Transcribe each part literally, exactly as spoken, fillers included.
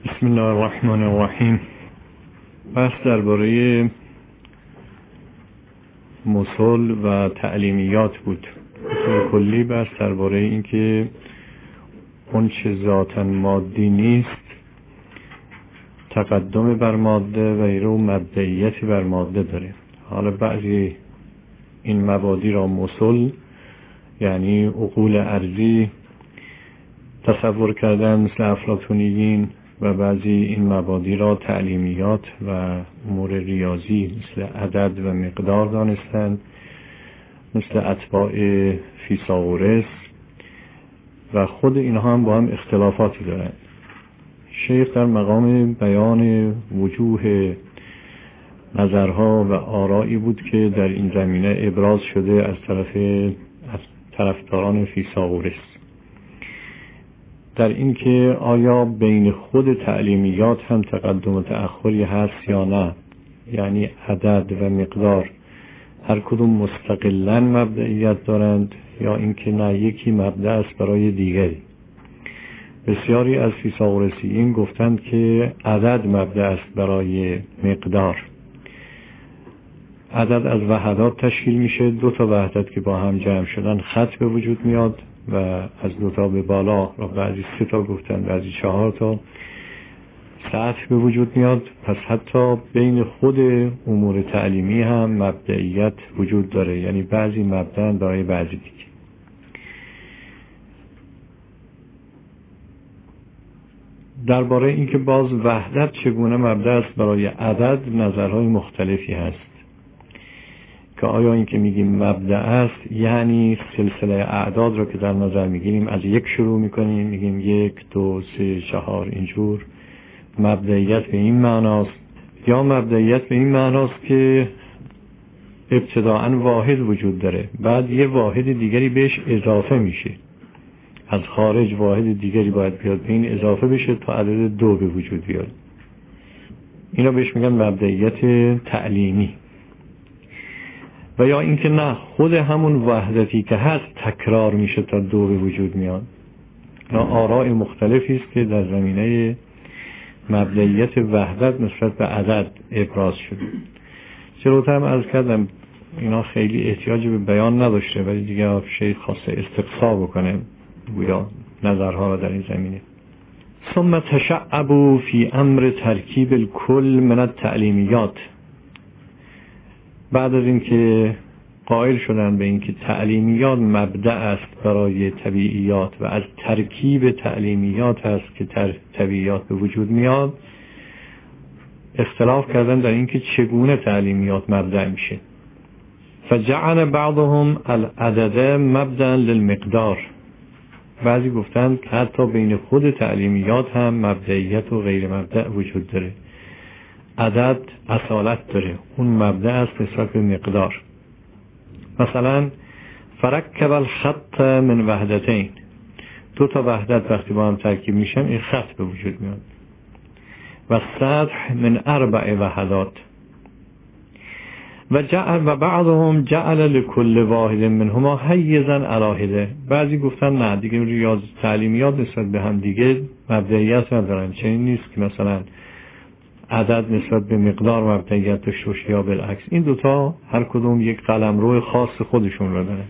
بسم الله الرحمن الرحیم. بحث درباره مصول و تعلیمیات بود. به کلی بحث درباره این که اون چه ذاتاً مادی نیست تقدم بر ماده و ایرو مبدئیتی بر ماده داره. حالا بعضی این مبادی را مصول یعنی عقول ارضی تصور کردن مثل افلاطونیین و بعضی این مبادی را تعلیمیات و امور ریاضی مثل عدد و مقدار دانستند، مثل اتباع فیثاغورس، و خود اینها هم با هم اختلافاتی دارند. شیخ در مقام بیان وجوه نظرها و آرائی بود که در این زمینه ابراز شده از طرف از طرفداران فیثاغورس، در این که آیا بین خود تعلیمیات هم تقدم و تأخری هست یا نه، یعنی عدد و مقدار هر کدوم مستقلاً مبدئیت دارند یا اینکه نه یکی مبدأ است برای دیگری. بسیاری از فیثاغورسیین گفتند که عدد مبدأ است برای مقدار. عدد از وحدات تشکیل میشه، دو تا وحدت که با هم جمع شدن خط به وجود میاد و از دو تا به بالا را بعضی سه تا گفتن، بعضی چهار تا سطح به وجود میاد. پس حتی بین خود امور تعلیمی هم مبدئیت وجود داره، یعنی بعضی مبدأ برای بعضی دیگه. درباره اینکه باز وحدت چگونه مبدأ است برای عدد نظرهای مختلفی هست که آیا این که میگیم مبدأ است یعنی سلسله اعداد رو که در نظر میگیریم از یک شروع میکنیم، میگیم یک دو سه چهار اینجور، مبدئیت به این معناست، یا مبدئیت به این معناست که ابتداعاً واحد وجود داره، بعد یه واحد دیگری بهش اضافه میشه، از خارج واحد دیگری باید بیاد به این اضافه بشه تا عدد دو به وجود بیاد. اینا بهش میگن مبدئیت تعلیمی. و یا اینکه نه، خود همون وحدتی که هست تکرار میشه تا دو به وجود میاد. اینا آراء مختلفی است که در زمینه مبدئیت وحدت نسبت به عدد ابراز شده. جلوتر هم عرض کردم اینا خیلی احتیاج به بیان نداشته، ولی دیگه شیخ خواسته استقصا بکنه گویا نظرها را در این زمینه. ثم تشعبوا فی امر ترکیب الکل من التعلیمیات. بعد از اینکه قائل شدن به اینکه تعلیمیات مبدأ است برای طبیعیات و از ترکیب تعلیمیات است که تر طبیعیات به وجود میاد، اختلاف کردن در اینکه چگونه تعلیمیات مبدأ میشه. فجعل بعضهم العدد مبدأ للمقدار. بعضی گفتند که حتی بین خود تعلیمیات هم مبدئیت و غیر مبدأ وجود داره. عدد اصالت داره، اون مبدأ است نسبت به مقدار. مثلا فرکب الخط من وحدتین، دو تا وحدت وقتی با هم ترکیب میشن این خط به وجود میاد. و سطح من اربع وحدات. و جعل و بعضهم جعل لكل واحد منهما حیزا علی. بعضی گفتن نه دیگه ریاض تعلیمیات نسبت به هم دیگه مبدئیت ندارن، چنین نیست که مثلا عدد نسبت به مقدار مبدئیت داشته باشه یا بالعکس. این دوتا هر کدوم یک قلمرو خاص خودشون رو دارن.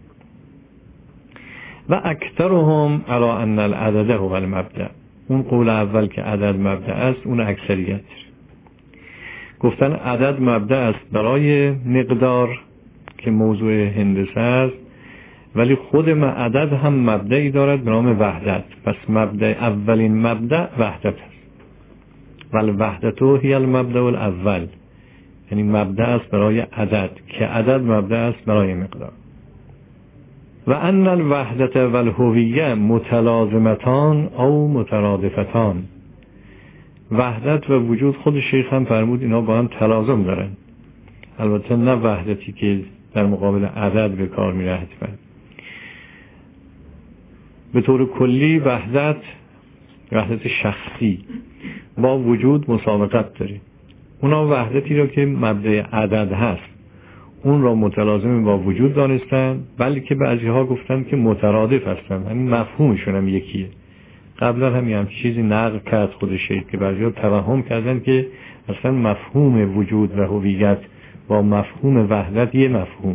و اکثرهم علی ان العدد هو المبدأ. اون قول اول که عدد مبدأ است اون اکثریت گفتن عدد مبدأ است برای مقدار که موضوع هندسه است، ولی خود ما عدد هم مبدأی دارد به نام وحدت. پس مبدأ اولین مبدأ وحدت است. ول وحدتو هی المبدأ الاول، یعنی مبدأ است برای عدد که عدد مبدأ است برای مقدار. و ان الوحدت والهویه متلازمتان او مترادفتان. وحدت و وجود خود شیخ هم فرمود اینا با هم تلازم دارن، البته نه وحدتی که در مقابل عدد به کار میره حتما. به طور کلی وحدت وحدت شخصی با وجود مسابقت داره. اونا وحدتی را که مبدأ عدد هست اون را متلازم با وجود دانستن، بلکه بعضی ها گفتن که مترادف هستن، یعنی مفهومشون هم یکیه. قبلا هم هم چیزی نقل کرد خود شیخ که بعضیا توهم کردن که اصلا مفهوم وجود و هویت با مفهوم وحدت یه مفهوم.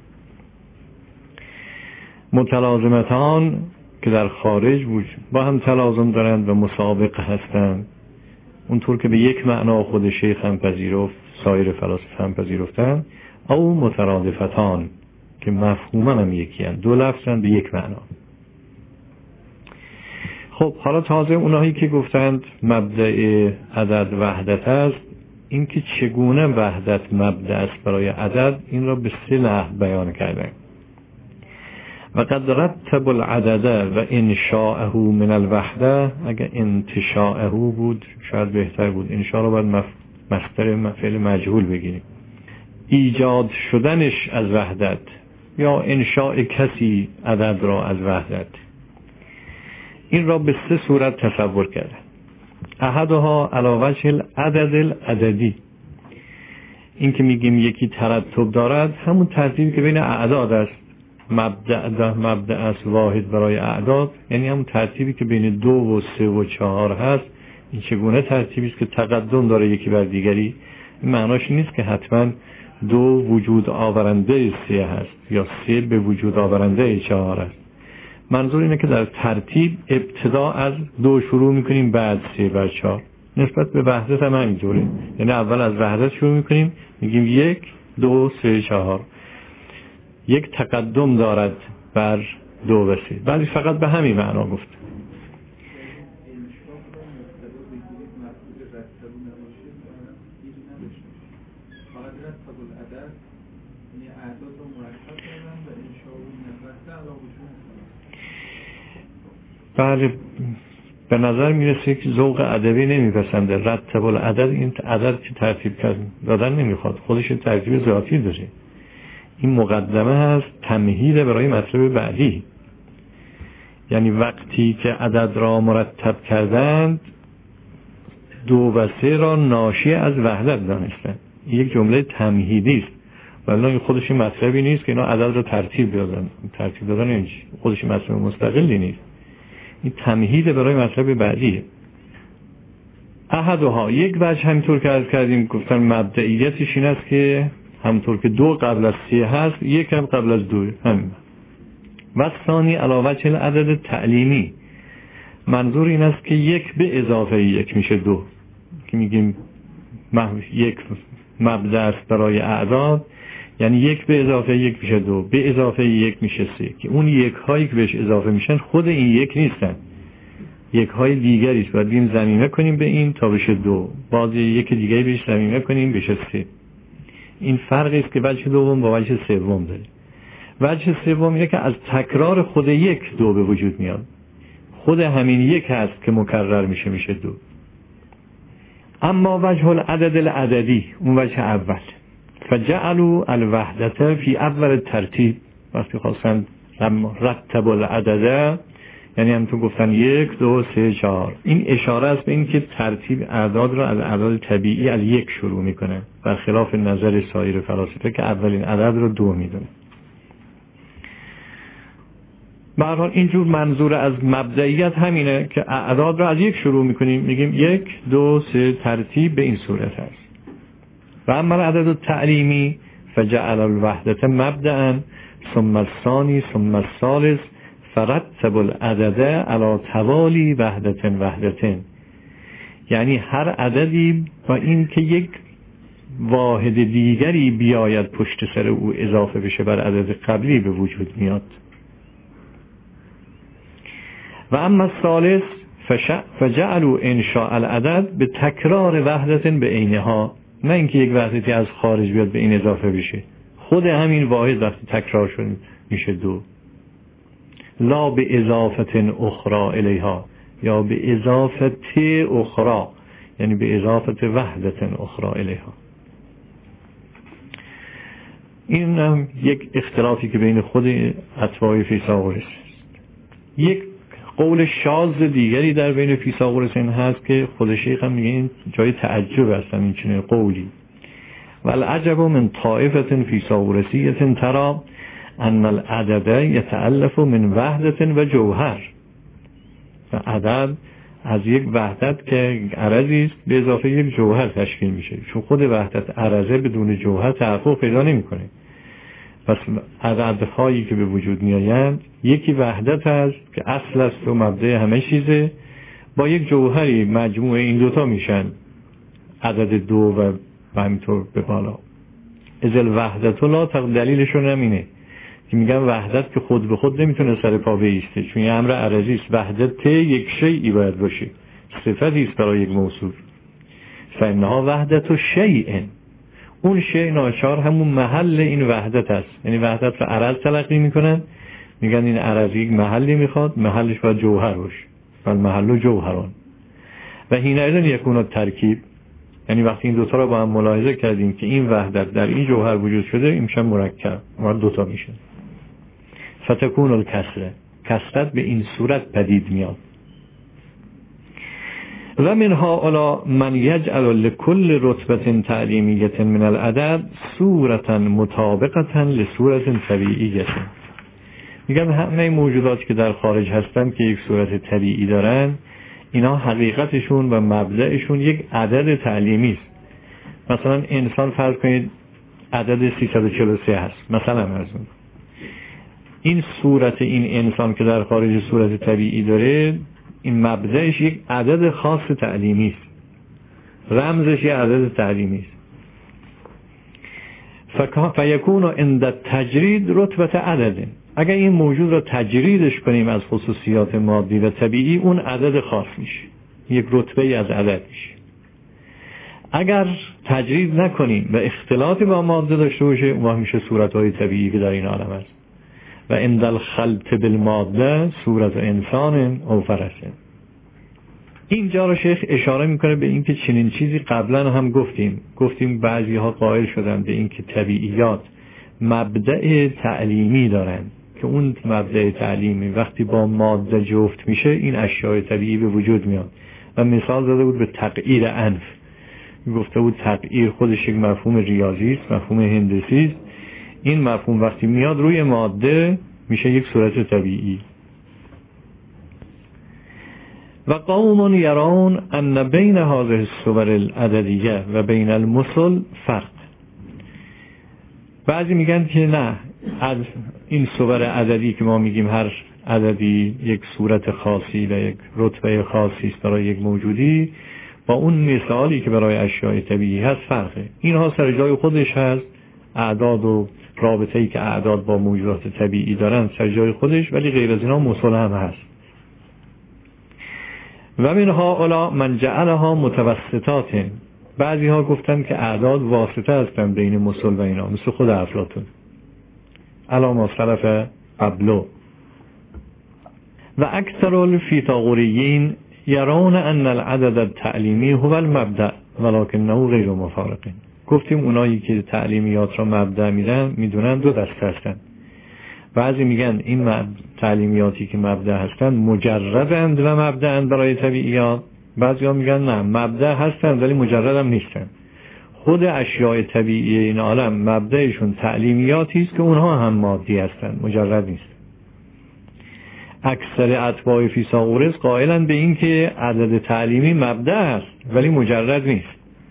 متلازمتان که در خارج وجود با هم تلازم دارند و مسابقه هستند، اونطور که به یک معنا خود شیخ هم پذیرفت، سایر فلاسفه هم پذیرفتن، او مترادفتان که مفهوما هم یکی هستند، دو لفظن به یک معنا. خب حالا تازه اونایی که گفتند مبدأ عدد وحدت است، این که چگونه وحدت مبدأ است برای عدد، این را به سه نحو بیان کردن. و قد رتب العدد و انشاءه من الوحده، اگر انتشاءه بود شاید بهتر بود، انشاء رو باید مصدر فعل مجهول بگیریم، ایجاد شدنش از وحدت یا انشاء کسی عدد را از وحدت. این را به سه صورت تصور کرده. احدها علی وجه العدد العددی، این که میگیم یکی ترتب دارد همون ترتیبی که بین اعداد است، مبدأ مبدأ است واحد برای اعداد، یعنی همون ترتیبی که بین دو و سه و چهار هست. این چگونه ترتیبی است که تقدم داره یکی بر دیگری؟ این معناش نیست که حتما دو وجود آورنده سه هست یا سه به وجود آورنده چهار است. منظور اینه که در ترتیب ابتدا از دو شروع میکنیم بعد سه بر چهار. نسبت به وحدت هم همینطوره، یعنی اول از وحدت شروع میکنیم میگیم یک دو سه چهار، یک تقدم دارد بر دو و سه، ولی فقط به همین معنا گفت. بله به نظر میرسه که ذوق ادبی نمیپسنده. رتب العدد، این عدد که ترتیب دادن نمیخواد، خودش ترتیب ذاتی داره. این مقدمه هست تمهید برای مطلب بعدی، یعنی وقتی که عدد را مرتب کردند دو و سه را ناشی از وحدت دانستند. یک جمله تمهیدی است، ولی این خودش مطلبی نیست که اینا عدد را ترتیب دادن. ترتیب دادن این خودش مطلب مستقلی نیست، این تمهید برای مطلب بعدیه. احدها، یک وجه همینطور که عرض کردیم گفتن مبدئیتش این است که همونطور که دو قبل از سه هست یک هم قبل از دو همین. و ثانی علی وجه العدد تعلیمی، منظور این است که یک به اضافه یک میشه دو، که میگیم یک مبدأ است برای اعداد، یعنی یک به اضافه یک میشه دو، به اضافه یک میشه سه، که اون یک هایی که بهش اضافه میشن خود این یک نیستن، یک های دیگری است. باید بیم ضمیمه کنیم به این تا بشه دو، باز یک دیگری بهش ضمیمه کنیم بشه سه. این فرقی است که وجه دوم با وجه سوم داره. وجه سوم اینه که از تکرار خود یک دو به وجود میاد، خود همین یک هست که مکرر میشه میشه دو. اما وجه العدد العددی، اون وجه اول، فجعلوا الوحدة فی اول ترتیب، وقتی خواستن رتب العدد یعنی هم تو گفتن یک دو سه چهار، این اشاره است به این که ترتیب اعداد را از اعداد طبیعی از یک شروع میکنه، برخلاف نظر سایر فلاسفه که اولین عدد رو دو میدونه. به هر حال اینجور منظور از مبدئیت همینه که اعداد را از یک شروع میکنیم، میگیم یک دو سه، ترتیب به این صورت هست. و اما العدد التعلیمی فجعل الوحدة مبدأ ثم الثانی ثم الثالث فرتب العدد على توالی وحدة وحدة، یعنی هر عددی با این که یک واحد دیگری بیاید پشت سر او اضافه بشه بر عدد قبلی به وجود میاد. و اما الثالث فجعلوا انشاء العدد به تکرار وحدة به عینها، نه اینکه یک وحدتی از خارج بیاد به این اضافه بشه، خود همین واحد وقتی تکرار شد میشه دو، لا به اضافت اخرى الیها، یا به اضافت اخرى یعنی به اضافت وحدت اخرى الیها. این هم یک اختلافی که بین خود اتباع فیثاغورس است. یک قول شاذ دیگری در بین فیثاغورس این هست که خود شیخ هم میگه این جای تعجب است این چنین قولی. والعجب من طائفة فیثاغورسیة ترى ان العدد يتألف من وحدة و جوهر، و عدد از یک وحدت که عرضی است به اضافه یک جوهر تشکیل میشه، چون خود وحدت عرضه بدون جوهر تحقق پیدا نمیکنه. پس عددهایی که به وجود میآیند یکی وحدت است که اصل است و مبدأ همه چیزه، با یک جوهری مجموع این دوتا میشن عدد دو و همینطور به بالا. ازل وحدت لا تق دلیلشون همینه که میگن وحدت که خود به خود نمیتونه سر پا بایسته، چون یه امر عرضی است. وحدت یک شیئی باید باشه، صفتی است برای یک موصوف. فانها وحدت و شیء، اون شیء ناچار همون محل این وحدت است. یعنی وحدت رو عرض تلقی میکنن، میگن این عرض یک محلی میخواد، محلش باید جوهر باشه، ولی محل جوهران. و حینئذ یکون الترکیب، یعنی وقتی این دوتا رو با هم ملاحظه کردیم که این وحدت در این جوهر وجود شده، این میشه مرکب، مرد دوتا میشه. فتکون الکسره، کسرت به این صورت پدید میاد. و من هؤلاء من یجعل لكل رتبة تعلیمیة من العدد صورة مطابقة لصورة طبیعیة. میگن همه موجوداتی که در خارج هستن که یک صورت طبیعی دارن، اینا حقیقتشون و مبدأشون یک عدد تعلیمی است. مثلا انسان فرض کنید عدد سیصد و چهل و سه هست مثلا، مرزون این صورت این انسان که در خارج صورت طبیعی داره، این مبدأش یک عدد خاص تعلیمی است، رمزش یک عدد تعلیمی است. فیکون عند التجرید رتبه عدد، اگر این موجود را تجریدش کنیم از خصوصیات مادی و طبیعی، اون عدد خاص میشه، یک رتبه از عدد میشه. اگر تجرید نکنیم و اختلاطی با ماده داشته باشه، اون میشه صورتهای طبیعی که در این عالم است. و عند الخلط بالماده صورت انسان او فرسه. اینجا رو شیخ اشاره میکنه به اینکه چنین چیزی قبلا هم گفتیم گفتیم بعضی ها قائل شدن به اینکه طبیعیات مبدأ تعلیمی دارن، که اون مبدأ تعلیمی وقتی با ماده جفت میشه این اشیاء طبیعی به وجود میاد. و مثال داده بود به تغییر انف، گفته بود تغییر خودش یک مفهوم ریاضی است، مفهوم هندسی است. این مفهوم وقتی میاد روی ماده میشه یک صورت طبیعی. و قوم یرون ان بین هذه الصور العددیه و بین المثل فرق. بعضی میگن که نه، از این صور عددی که ما میگیم هر عددی یک صورت خاصی و یک رتبه خاصی است برای یک موجودی، با اون مثالی که برای اشیاء طبیعی هست فرقه. اینها سر جای خودش هست، اعداد و رابطه‌ای که اعداد با موجودات طبیعی دارن سر جای خودش، ولی غیر از اینا مثل هم هست. و منها الا من جعلها متوسطات، بعضی ها گفتن که اعداد واسطه هستن بین مثل و اینا، مثل خود افلاطون علی ما سلف قبلو. و اکثر الفیثاغوریین یرون ان العدد التعلیمی هو المبدأ ولکنه غیر مفارق. گفتیم اونایی که تعلیمیات را مبدأ میدن میدونن دو دسته هستن. بعضی میگن این تعلیمیاتی که مبدأ هستن مجردند و مبدأند برای طبیعیات، بعضی ها میگن نه، مبدأ هستن ولی مجرد هم نیستن. خود اشیاء طبیعی این عالم مبدأشون تعلیمیاتی است که اونها هم مادی هستن، مجرد نیست. اکثر اتباع فیثاغورس قائلن به این که عدد تعلیمی مبدأ است ولی مجرد نیست.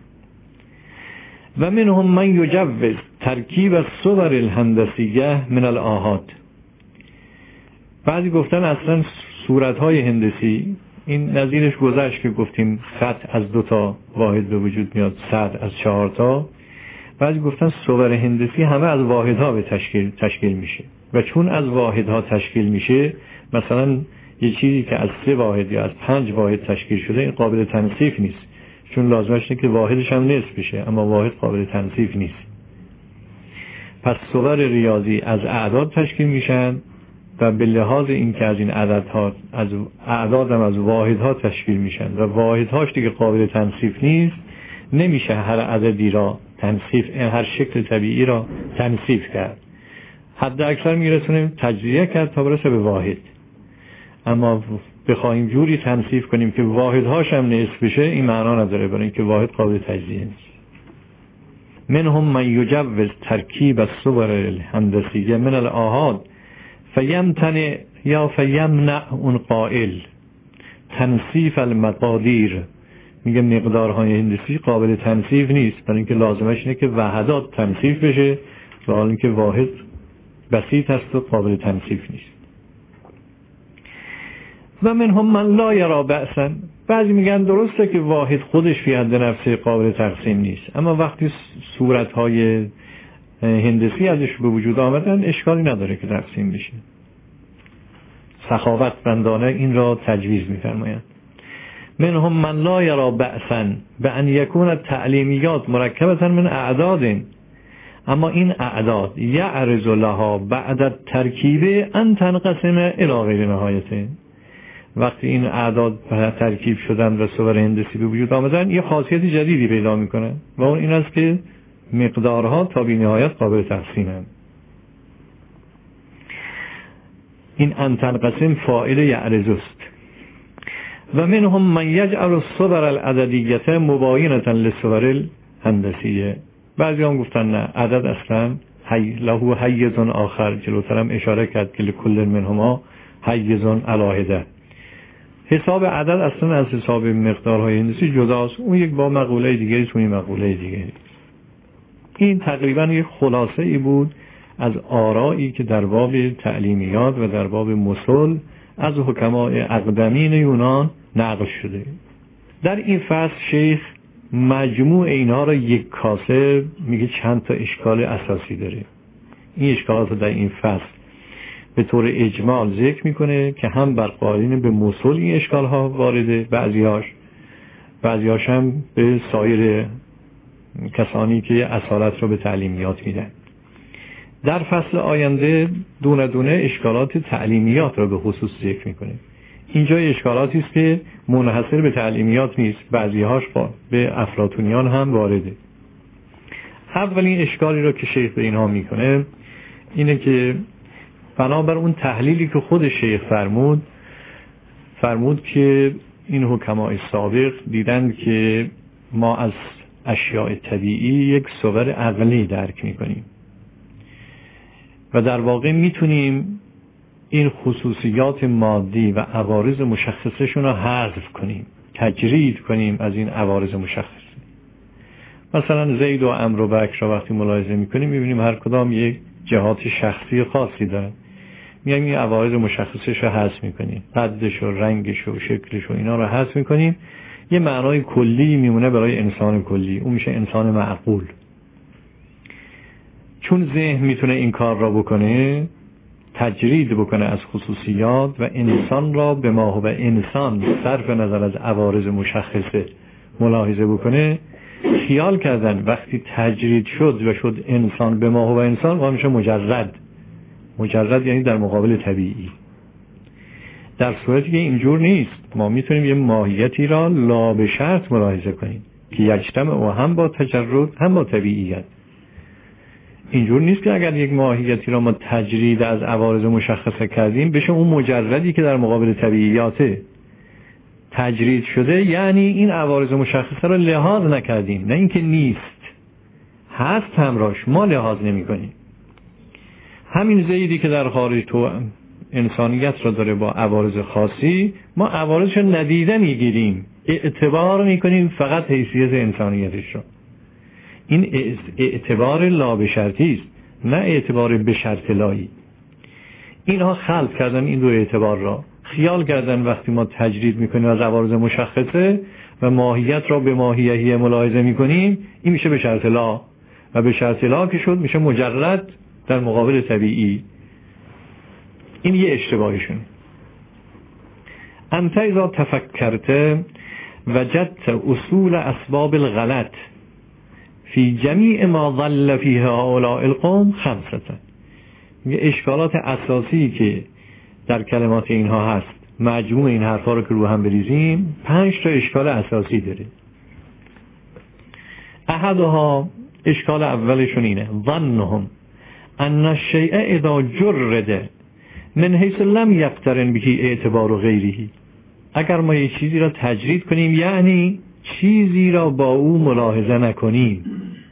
و منهم من یجوز ترکیب الصور الهندسیه من الآحاد. بعضی گفتن اصلا صورتهای هندسی، این نظیرش گذشت که گفتیم خط از دو تا واحد به وجود میاد، صد از چهار تا. بعضی گفتن صور هندسی همه از واحدها به تشکیل تشکیل میشه، و چون از واحدها تشکیل میشه، مثلا یه چیزی که از سه واحد یا از پنج واحد تشکیل شده این قابل تنصیف نیست، چون لازمش اینه که واحدش هم نصف بشه، اما واحد قابل تنصیف نیست. پس صور ریاضی از اعداد تشکیل میشن و به لحاظ این که از این عددها از اعداد هم از واحدها تشکیل میشن و واحدهاش دیگه قابل تنصیف نیست، نمیشه هر عددی را تنصیف، هر شکل طبیعی را تنصیف کرد. حد اکثر میرسونیم تجزیه کرد تا برسه به واحد، اما بخوایم جوری تنصیف کنیم که واحدهاش هم نصف بشه این معنا نداره، برای اینکه واحد قابل تجزیه نیست. منهم من یجوز ترکیب الصور الهندسیه من الآحاد فیمتنع یا فیمنع اون قائل. تنصیف المقادیر، میگه مقدارهای هندسی قابل تنصیف نیست، برای اینکه لازمش اینه که وحدات تنصیف بشه و حال اینکه واحد بسیط هست و قابل تنصیف نیست. و منهم من لا یرا بأسا، بعضی میگن درسته که واحد خودش فی حد نفسه قابل تقسیم نیست، اما وقتی صورتهای هندسی ازش به وجود آمدن اشکالی نداره که تقسیم بشه. سخاوتمندانه این را تجویز می‌فرمایند. منهم من لا یرا بأسا بأن یکون التعلیمیات مرکبة من اعداد، اما این اعداد یعرض لها بعد الترکیب ان تنقسم الی غیر نهایته. وقتی این اعداد ترکیب شدن و صور هندسی به وجود آمدن یه خاصیت جدیدی پیدا میکنه و اون این است که مقدارها تا بی نهایت قابل تقسیمند. این ان تنقسم فاعل یعرض است. و منهم من یجعل الصور العددیه مباینه للصور الهندسیه. بعضی هم گفتن نه، عدد اصلا حی له حیز آخر، جلوترم اشاره کرد که لکل منهما حیز علاهده. حساب عدد اصلا از حساب مقدارهای هندسی جداست، اون یک با مقوله دیگری توی مقوله دیگری. این تقریبا یک خلاصه ای بود از آرایی که در باب تعلیمیات و در باب مصول از حکمای اقدمین یونان نقل شده. در این فصل شیخ مجموع اینها را یک کاسه میگه چند تا اشکال اساسی داره. این اشکالات رو در این فصل به طور اجمال ذکر میکنه که هم بر قائلین به مصول این اشکال ها وارده، بعضیاش بعضیاش هم به سایر کسانی که اصالت رو به تعلیمیات میدن. در فصل آینده دونه دونه اشکالات تعلیمیات رو به خصوص ذکر میکنه. اینجا اشکالاتی است که منحصر به تعلیمیات نیست، بعضی‌هاش با به افلاطونیان هم وارده. اولین اشکالی رو که شیخ به اینها میکنه اینه که بنابر اون تحلیلی که خود شیخ فرمود فرمود که این حکمای سابق دیدن که ما از اشیاء طبیعی یک صور عقلی درک میکنیم و در واقع میتونیم این خصوصیات مادی و عوارض مشخصشون رو حذف کنیم، تجرید کنیم از این عوارض مشخصه. مثلا زید و عمرو و بکر رو وقتی ملاحظه میکنیم میبینیم هر کدام یک جهات شخصی خاصی دارن، میایم این عوارض مشخصش رو حذف میکنیم، قدش و رنگش و شکلش و اینا رو حذف میکنیم، یه معنای کلی میمونه برای انسان کلی، اون میشه انسان معقول. چون ذهن میتونه این کار را بکنه، تجرید بکنه از خصوصیات و انسان را به ما و انسان صرف نظر از عوارض مشخصه ملاحظه بکنه، خیال کردن وقتی تجرید شد و شد انسان به ما و انسان و میشه مجرد. مجرد یعنی در مقابل طبیعی، در صورتی که اینجور نیست. ما میتونیم یه ماهیتی را لا به شرط ملاحظه کنیم که یجتمع و هم با تجرد هم با طبیعیت. اینجور نیست که اگر یک ماهیتی را ما تجرید از عوارض مشخصه کردیم بشه اون مجردی که در مقابل طبیعیاته. تجرید شده یعنی این عوارض مشخصه را لحاظ نکردیم، نه اینکه نیست، هست همراش، ما لحاظ نمی کنیم. همین زیدی که در خارج تو انسانیت را داره با عوارض خاصی، ما عوارضش را ندیده میگیریم، اعتبار میکنیم فقط حیثیت انسانیتش را. این اعتبار لا به شرطی است، نه اعتبار به شرط لایی. اینها خلط کردن این دو اعتبار را، خیال کردن وقتی ما تجرید میکنیم از عوارض مشخصه و ماهیت را به ماهیهی ملاحظه میکنیم، این میشه به شرط لا، و به شرط لا که شد میشه مجرد در مقابل طبیعی. این یه اشتباهشون. انت اذا تفکرت وجدت اصول اسباب الغلط فی جمیع ما ضل فیه هؤلاء القوم خمسه. یه اشکالات اساسی که در کلمات اینها هست، مجموع این حرفا رو که رو هم بریزیم پنج تا اشکال اساسی داره. احدها، اشکال اولشون اینه، ظنهم ان الشیء اذا جرد من حیث لم یقترن به اعتبار غیره. اگر ما یه چیزی را تجرید کنیم یعنی چیزی را با او ملاحظه نکنیم،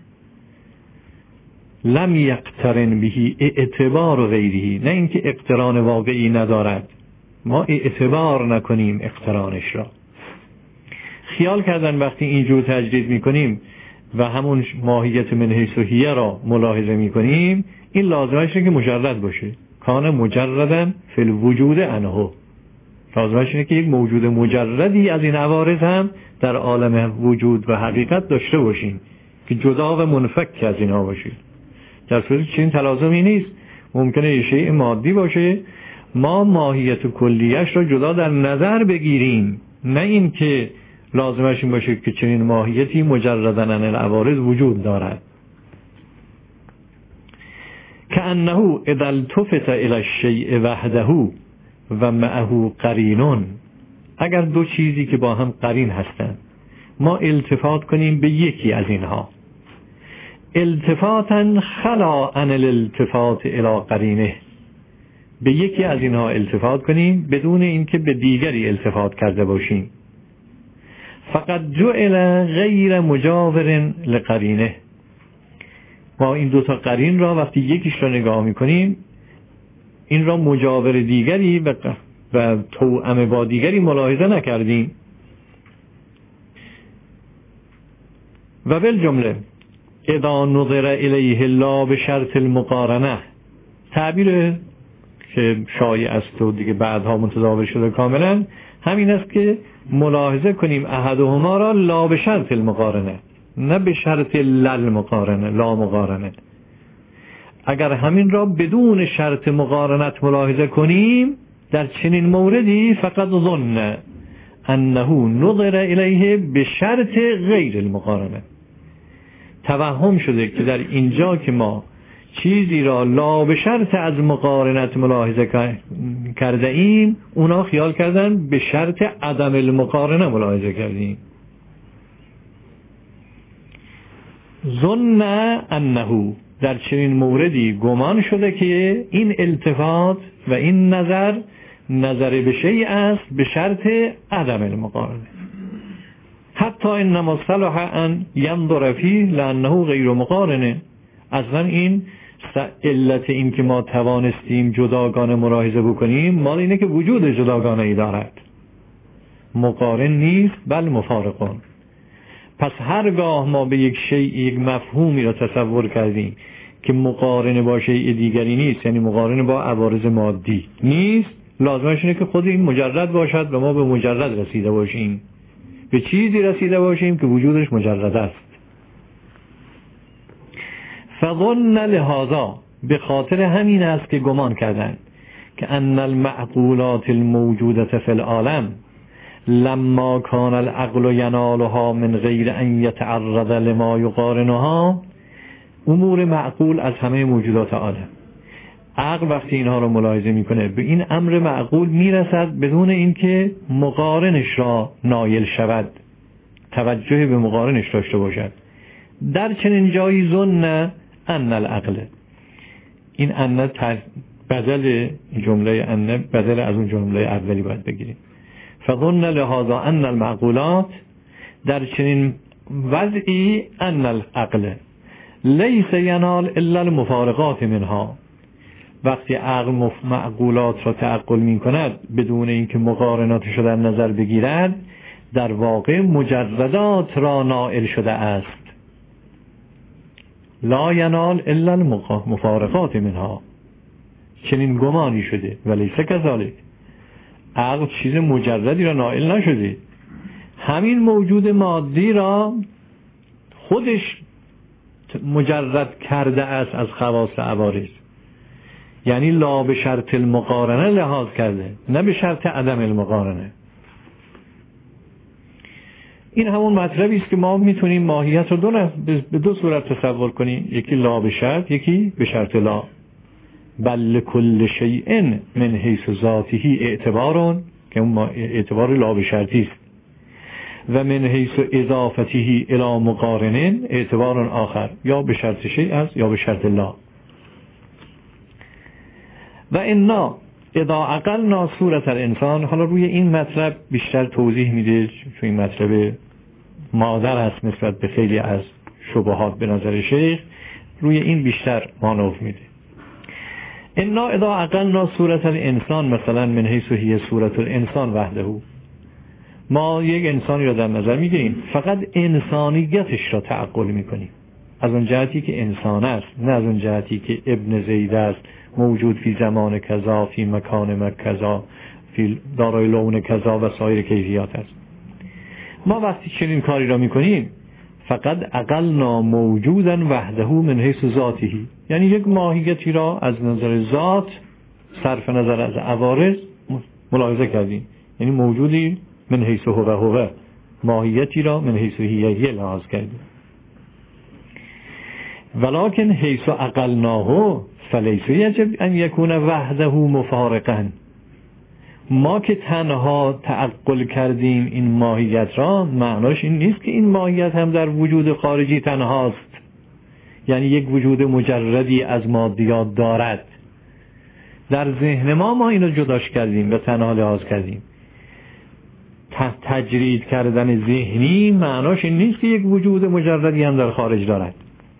لم یقترن به اعتبار غیره، نه اینکه اقتران واقعی ندارد، ما اعتبار نکنیم اقترانش را. خیال کردن وقتی اینجور تجدید میکنیم و همون ماهیت من حیث هیه را ملاحظه میکنیم، این لازمش اینه که مجرد باشه. کان مجردن فی الوجود عنه، لازمش اینه که یک موجود مجردی از این عوارض هم در عالم وجود و حقیقت داشته باشیم که جدا و منفک از اینها باشه. در صورتی چنین تلازمی نیست، ممکنه یه شیء مادی باشه، ما ماهیت کلیش را جدا در نظر بگیریم، نه این که لازمش این باشه که چنین ماهیتی مجردن عن العوارض وجود دارد. کأنه اذا التفت الى الشیء وحده و معه قرینون، اگر دو چیزی که با هم قرین هستند ما التفات کنیم به یکی از اینها، التفاتا خلا عن الالتفات الى قرینه، به یکی از اینها التفات کنیم بدون اینکه به دیگری التفات کرده باشیم، فقط جعل غیر مجاور لقرینه، ما این دوتا قرین را وقتی یکیش را نگاه میکنیم این را مجاور دیگری و, و توأم با دیگری ملاحظه نکردیم. و بالجمله اذا نظر الیه لا به شرط المقارنه، تعبیر که شایع است و دیگه بعدها متداول شده کاملا همین است که ملاحظه کنیم احدهما را لا به شرط المقارنه، نه به شرط لل مقارنه، لا مقارنه. اگر همین را بدون شرط مقارنت ملاحظه کنیم در چنین موردی فقط ظن انه نظر الیه به شرط غیر المقارنه، توهم شده که در اینجا که ما چیزی را لا به شرط از مقارنت ملاحظه کرده ایم، اونا خیال کردن به شرط عدم المقارنه ملاحظه کردیم. ظن انه، در چنین موردی گمان شده که این التفات و این نظر نظر به شیء است به شرط عدم المقارنه، حتی انما صلح ان ينظر فيه لانه غیر مقارنه. اصلا این علت این که ما توانستیم جداگانه ملاحظه بکنیم مال اینه که وجود جداگانه ای دارد، مقارن نیست بل مفارقون. پس هرگاه ما به یک شیء یک مفهومی را تصور کردیم که مقارن با شیء دیگری نیست، یعنی مقارن با عوارض مادی نیست، لازمش اینه که خود این مجرد باشد و ما به مجرد رسیده باشیم، به چیزی رسیده باشیم که وجودش مجرد است. فظن لهذا، به خاطر همین است که گمان کردند که ان المعقولات الموجوده فی العالم لما کان العقل ینالها من غیر ان یتعرض لما یقارنها، امور معقول از همه موجودات عالم، عقل وقتی اینها رو ملاحظه میکنه به این امر معقول میرسد بدون اینکه مقارنش را نایل شود، توجه به مقارنش داشته باشد. در چنین جایی ظن ان العقل، این ان بدل جمله ان بدل از اون جمله اولی باید بگیریم. فظن لهذا ان المعقولات، در چنین وضعی ان العقل لیس ینال الا المفارقات منها، وقتی عقل معقولات را تعقل می کند بدون اینکه مقارناتش را در نظر بگیرد، در واقع مجردات را نائل شده است. لا ینال الا المفارقات منها، چنین گمانی شده. ولی کذالک، عقل چیز مجردی را نائل نشده، همین موجود مادی را خودش مجرد کرده است از خواص عوارض، یعنی لا به شرط المقارنه لحاظ کرده، نه به شرط عدم المقارنه. این همون مطلبی است که ما میتونیم ماهیت رو دو به دو صورت تصور کنیم، یکی لا به شرط، یکی به شرط لا. بل کل شیء من حیث ذاته اعتبارون، که اون اعتبار لا به شرطی است، و من حیث اضافته الی مقارن اعتبار آخر، یا به شرط شیء است یا به شرط لا. و انا اذا عقلنا صورت الانسان، حالا روی این مطلب بیشتر توضیح میده چون این مطلب مادر است نسبت به خیلی از شبهات به نظر شیخ، روی این بیشتر مانور میده. انا اذا عقلنا صورت الانسان مثلا من حیث هی صورت الانسان وحده، ما یک انسانی را در نظر میگیریم فقط انسانیتش را تعقل میکنیم از اون جهتی که انسان است، نه از اون جهتی که ابن زید است، موجود فی زمان کذا، فی مکان کذا، فی دارای لون کذا و سایر کیفیات است. ما وقتی چنین کاری را میکنیم فقط عقلنا موجودا وحده من حیث ذاتی، یعنی یک ماهیتی را از نظر ذات صرف نظر از عوارض ملاحظه کردیم، یعنی موجودی من حیث هو هو، ماهیتی را من حیث هی هی لحاظ کردیم. ولکن حیث عقلناه فلیس یجب ان یکون وحده مفارقا، ما که تنها تعقل کردیم این ماهیت را، معناش این نیست که این ماهیت هم در وجود خارجی تنهاست، یعنی یک وجود مجردی از مادیات دارد. در ذهن ما ما اینو جداش کردیم و تنها لحاظ کردیم. تجرید کردن ذهنی معناش این نیست که یک وجود مجردی هم در خارج دارد.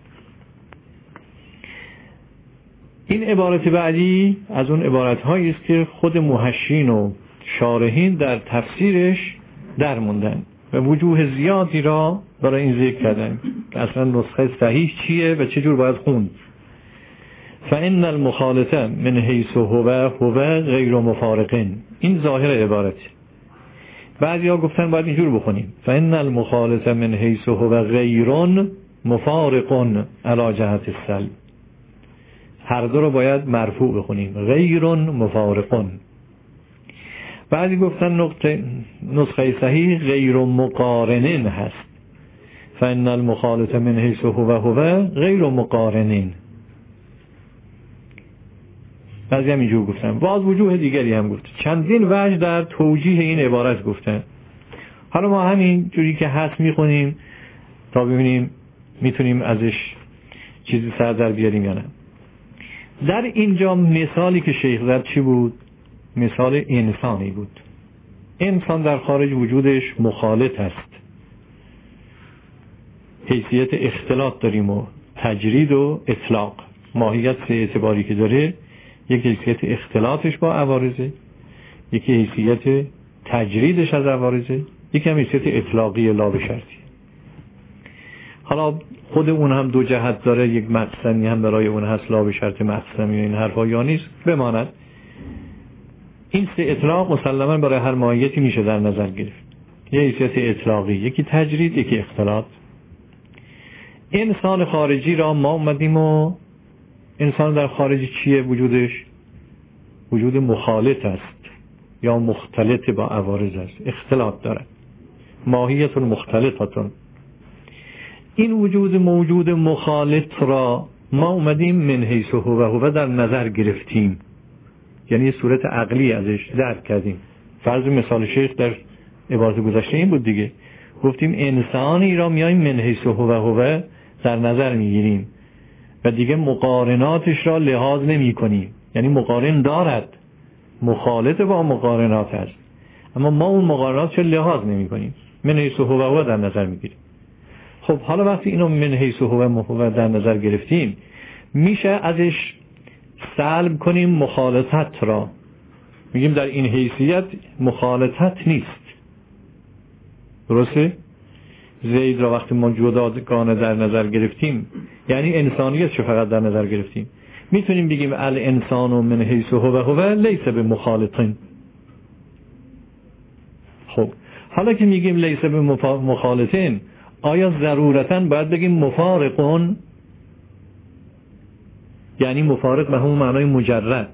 این عبارت بعدی از اون عبارت هایی است که خود محشین و شارحین در تفسیرش در موندن و وجوه زیادی را برای این ذکر کردن که اصلا نسخه صحیح چیه و چجور باید خوند. فإن المخالطه من حیث هو هو غیر مفارقین، این ظاهر عبارت. بعضی ها گفتن باید اینجور بخونیم فإن المخالطه من حیث هو غیر مفارقون علی جهت السلب، هر دو رو باید مرفوع بخونیم، غیر مفارقون. بعضی گفتن نقطه نسخه صحیح غیر مقارنین هست، فإن المخالطه من حیث هو هو غیر مقارنین. بعضی هم اینجور گفتن، باز وجوه دیگری هم گفت، چندین وجه در توجیه این عبارت گفتن. حالا ما همین جوری که هست میخونیم تا ببینیم میتونیم ازش چیزی سر در بیاریم یا نه. در اینجا مثالی که شیخ زد چی بود؟ مثال انسانی بود. انسان در خارج وجودش مخالط است، حیثیت اختلاط داریم و تجرید و اطلاق. ماهیت سه اعتباری که داره، یک حیثیت اختلاطش با عوارضه، یکی حیثیت تجریدش از عوارضه، یکی هم حیثیت اطلاقی لا به شرطی. حالا خود اون هم دو جهت داره، یک مقسمی هم برای اون هست لا به شرط مقسمی و این حرفا یا نیست بماند. این سه اطلاق مسلما برای هر ماهیتی میشه در نظر گرفت، یه حیثیت اطلاقی، یکی تجرید، یکی اختلاط. انسان خارجی را ما اومدیم و انسان در خارجی چیه وجودش؟ وجود مخالط است یا مختلط با عوارض است، اختلاط دارد، ماهیت مختلطتون. این وجود موجود مخالط را ما اومدیم من حیث هو هو در نظر گرفتیم، یعنی صورت عقلی ازش درک کردیم. فرض مثال شیخ در عبارت گذشته این بود دیگه، گفتیم انسانی را میایم من حیث هو هو در نظر میگیریم و دیگه مقارناتش را لحاظ نمی کنیم، یعنی مقارن دارد، مخالط با مقارنات است، اما ما اون مقارناتش را لحاظ نمی کنیم، من حیث هو هو در نظر میگیریم. خب حالا وقتی اینو من حیث هو هو در نظر گرفتیم، میشه ازش سلب کنیم مخالطت را، میگیم در این حیثیت مخالطت نیست. درسته؟ زید را وقتی ما جداگانه در نظر گرفتیم یعنی انسانیت چه فقط در نظر گرفتیم، میتونیم بگیم الانسان من حیث هو هو لیس به مخالطین. خب حالا که میگیم لیس به مخالطین، آیا ضرورتاً باید بگیم مفارقون؟ یعنی مفارق به همون معنای مجرد.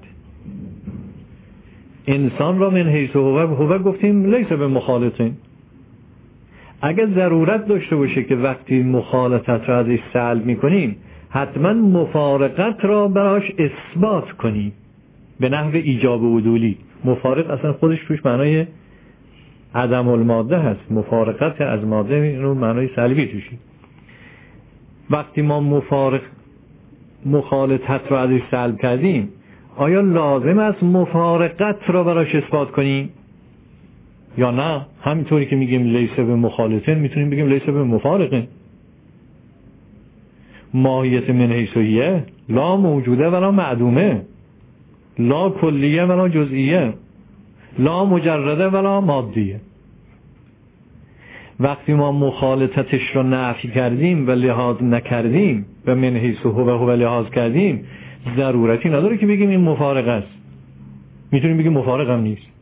انسان را من حیث هو هو گفتیم لیس به مخالطین. اگر ضرورت داشته باشه که وقتی مخالطت را ازش سلب میکنیم حتما مفارقت را براش اثبات کنیم به نحو ایجاب عدولی. مفارق اصلا خودش توش معنای عدم الماده هست، مفارقت از ماده اینو معنای سلبی توشی. وقتی ما مفارق مخالطت را ازش سلب کردیم، آیا لازم است مفارقت را براش اثبات کنیم یا نه؟ همینطوری که میگیم لیس به مخالطین میتونیم بگیم لیس به مفارقین. ماهیت من حیث هیه لا موجوده ولا معدومه، لا کلیه ولا جزئیه، لا مجرده ولا مادیه. وقتی ما مخالطتش رو نفی کردیم و لحاظ نکردیم و من حیث هو و هو لحاظ کردیم، ضرورتی نداره که بگیم این مفارق است. میتونیم بگیم مفارق هم نیست.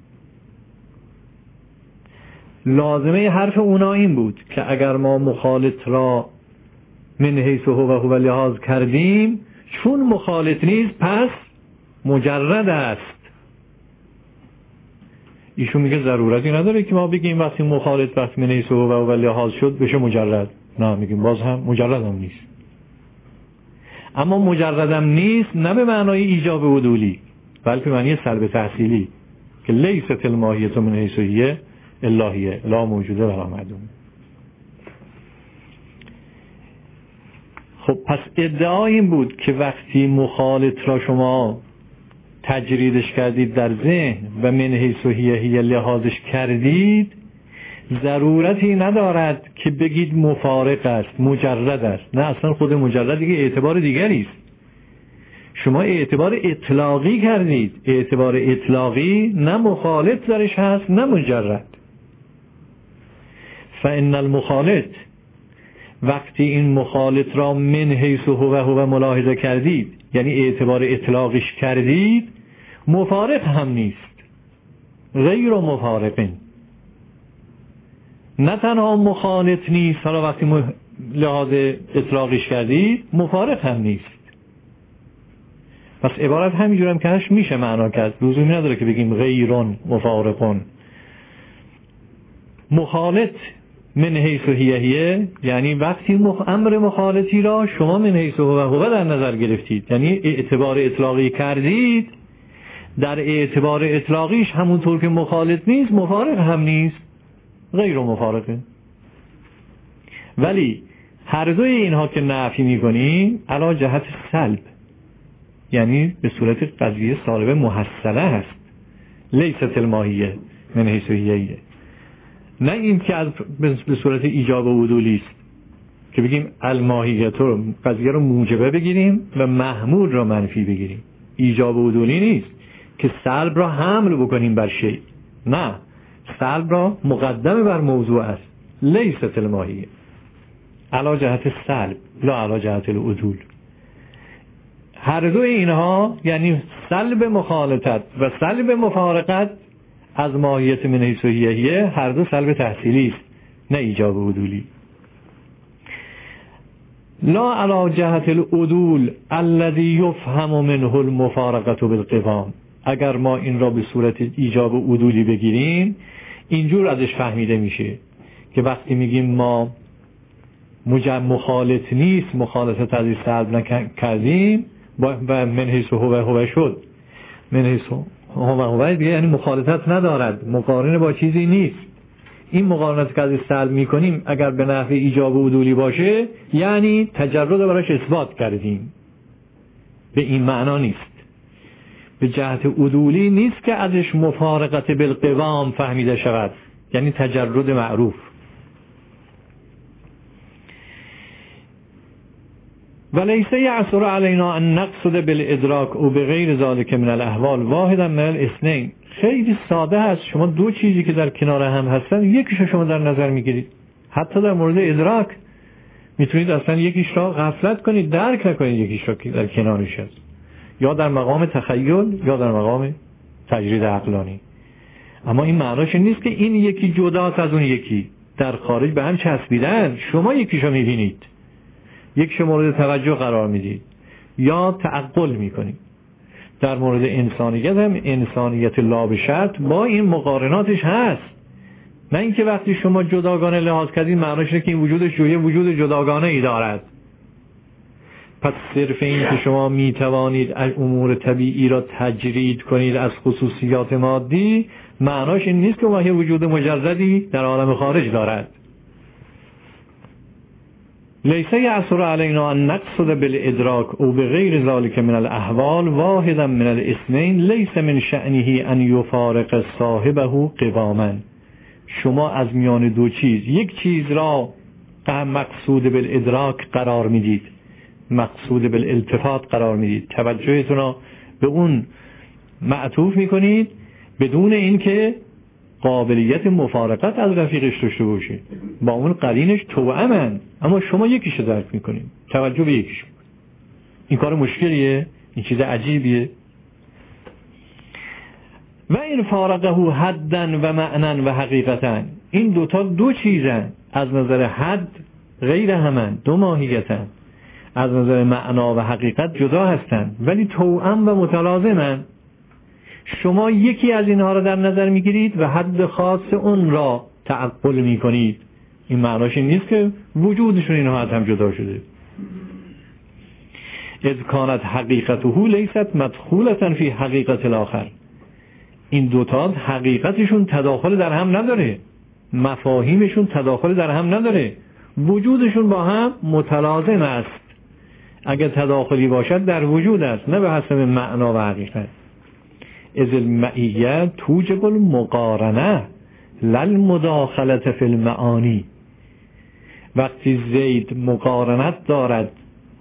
لازمه حرف اونا این بود که اگر ما مخالط را من حیث هو و هو لحاظ کردیم، چون مخالط نیست پس مجرد است. ایشون میگه ضرورتی نداره که ما بگیم وقتی مخالط وقتی من حیث هو و هو لحاظ شد بشه مجرد. نه، میگیم باز هم مجرد هم نیست. اما مجرد هم نیست نه به معنای ایجاب عدولی، بلکه به معنی سلب تحصیلی که لیست الماهیت من حیث هی الهیه، لا موجوده ولا معدوم. خب پس ادعا این بود که وقتی مخالط را شما تجریدش کردید در ذهن و من حیث هی هی لحاظش کردید، ضرورتی ندارد که بگید مفارق است، مجرد است. نه، اصلا خود مجرد دیگه اعتبار دیگری است. شما اعتبار اطلاقی کردید. اعتبار اطلاقی نه مخالط درش هست نه مجرد. فإن المخالط، وقتی این مخالط را من حیث هو و هو ملاحظه کردید، یعنی اعتبار اطلاقش کردید، مفارق هم نیست، غیر مفارقین. نه تنها مخالط نیست، حالا وقتی لحاظ اطلاقش کردید مفارق هم نیست. پس عبارت همینجور هم که هش میشه معنا کرد، لزومی نداره که بگیم غیرون مفارقون. مخالط من حیث هی هی یعنی وقتی مخ... امر مخالطی را شما من حیث هو و هو در نظر گرفتید، یعنی اعتبار اطلاقی کردید، در اعتبار اطلاقیش همونطور که مخالط نیست مفارق هم نیست، غیر مفارقه. ولی هر دوی اینها که نفی میکنیم علا جهت سلب، یعنی به صورت قضیه سالبه محصله هست، لیست الماهیه من حیث هی هی، نه این که از به صورت ایجاب و عدولی است که بگیم الماهیت رو قضیه رو موجبه بگیریم و محمول را منفی بگیریم. ایجاب و عدولی نیست که سلب را حمل بکنیم بر شیء، نه، سلب را مقدم بر موضوع است. لیست الماهیه علا جهت سلب لا علا جهت العدول. هر دو اینها یعنی سلب مخالطت و سلب مفارقت از ماهیت من حیث هی هی هر دو سلب تحصیلی است، نه ایجاب و عدولی. لا علی جهت العدول الذی یفهم منه المفارقه بالقوام. اگر ما این را به صورت ایجاب و عدولی بگیریم، اینجور ازش فهمیده میشه که وقتی میگیم ما مخالط نیست، مخالطت ازش سلب نکردیم و من حیث هو و هو شد، من حیث هو و هو دیگه یعنی مخالطت ندارد، مقارن با چیزی نیست. این مقارنت که ازش سلب میکنیم اگر به نحو ایجاب و عدولی باشه یعنی تجرد براش اثبات کردیم، به این معنا نیست. به جهت عدولی نیست که ازش مفارقت بالقوام فهمیده شود، یعنی تجرد معروف. ولیس یعثر علینا ان نقصد بالادراک او بغیر ذلک من الاحوال واحدا من الاثنین. خیلی ساده است. شما دو چیزی که در کنار هم هستن یکیشو شما در نظر میگیرید. حتی در مورد ادراک میتونید اصلا یکیش را غفلت کنید، درک نکنید یکیش را که در کنارش هست، یا در مقام تخیل یا در مقام تجرید عقلانی. اما این معناش نیست که این یکی جداست از اون یکی، در خارج به هم چسبیدن. شما یکیشو میبینید، یکیشو مورد توجه قرار میدید یا تعقل میکنید. در مورد انسانیت هم انسانیت لا به شرط با این مقارناتش هست، نه اینکه وقتی شما جداگانه لحاظ کردید معناش اینه که این وجودش جویه وجود جداگانه ای دارد. پس صرف این که شما میتوانید امور طبیعی را تجرید کنید از خصوصیات مادی معناش این نیست که وحی وجود مجردی در عالم خارج دارد. لیس یعثر علینا ان نقصد بالادراک او بغیر ذلك من الاحوال واحدا من الاثنین لیس من شأنه ان یفارق صاحبه قواما. شما از میان دو چیز یک چیز را مقصود بالادراک قرار میدید، مقصود بالالتفات قرار میدید، توجهتون را به اون معطوف میکنید بدون اینکه قابلیت مفارقت از رفیقش داشته باشه. با اون قرینش توأمن، اما شما یکیشو درک میکنید، توجه به یکیش. این کار مشکلیه؟ این چیز عجیبیه. و این فارقه حدن و معنن و حقیقتن، این دوتا دو چیزن، از نظر حد غیر همن، دو ماهیتن، از نظر معنا و حقیقت جدا هستن ولی توأم و متلازمن. شما یکی از اینها را در نظر میگیرید و حد خاص اون را تعقل میکنید. این معناش این نیست که وجودشون اینها از هم جدا شده. اذ کانت حقیقته لیست مدخولة فی حقیقت الاخر، این دوتا حقیقتشون تداخل در هم نداره، مفاهیمشون تداخل در هم نداره، وجودشون با هم متلازم است. اگر تداخلی باشد در وجود است، نه به حسب معنا و حقیقت. اذ المعیه توجب المقارنه للمداخلة فی المعانی، وقتی زید مقارنت دارد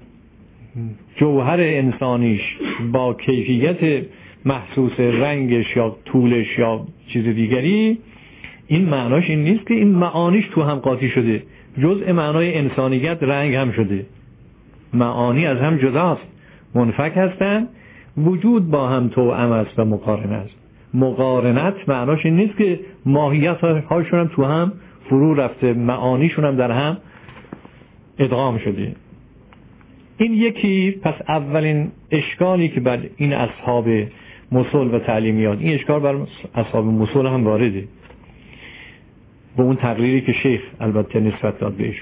جوهر انسانیش با کیفیت محسوس رنگش یا طولش یا چیز دیگری، این معناش این نیست که این معانیش تو هم قاطی شده، جزء معنای انسانیت رنگ هم شده. معانی از هم جداست، منفک هستن، وجود با هم توأم است و مقارن است. مقارنت معناش این نیست که ماهیت هاشون هم تو هم فرو رفته، معانیشون هم در هم ادغام شده. این یکی. پس اولین اشکالی که بر این اصحاب مصول و تعلیمیات، این اشکال بر اصحاب مصول هم وارده با اون تقریری که شیخ البته نسبت داد بهش.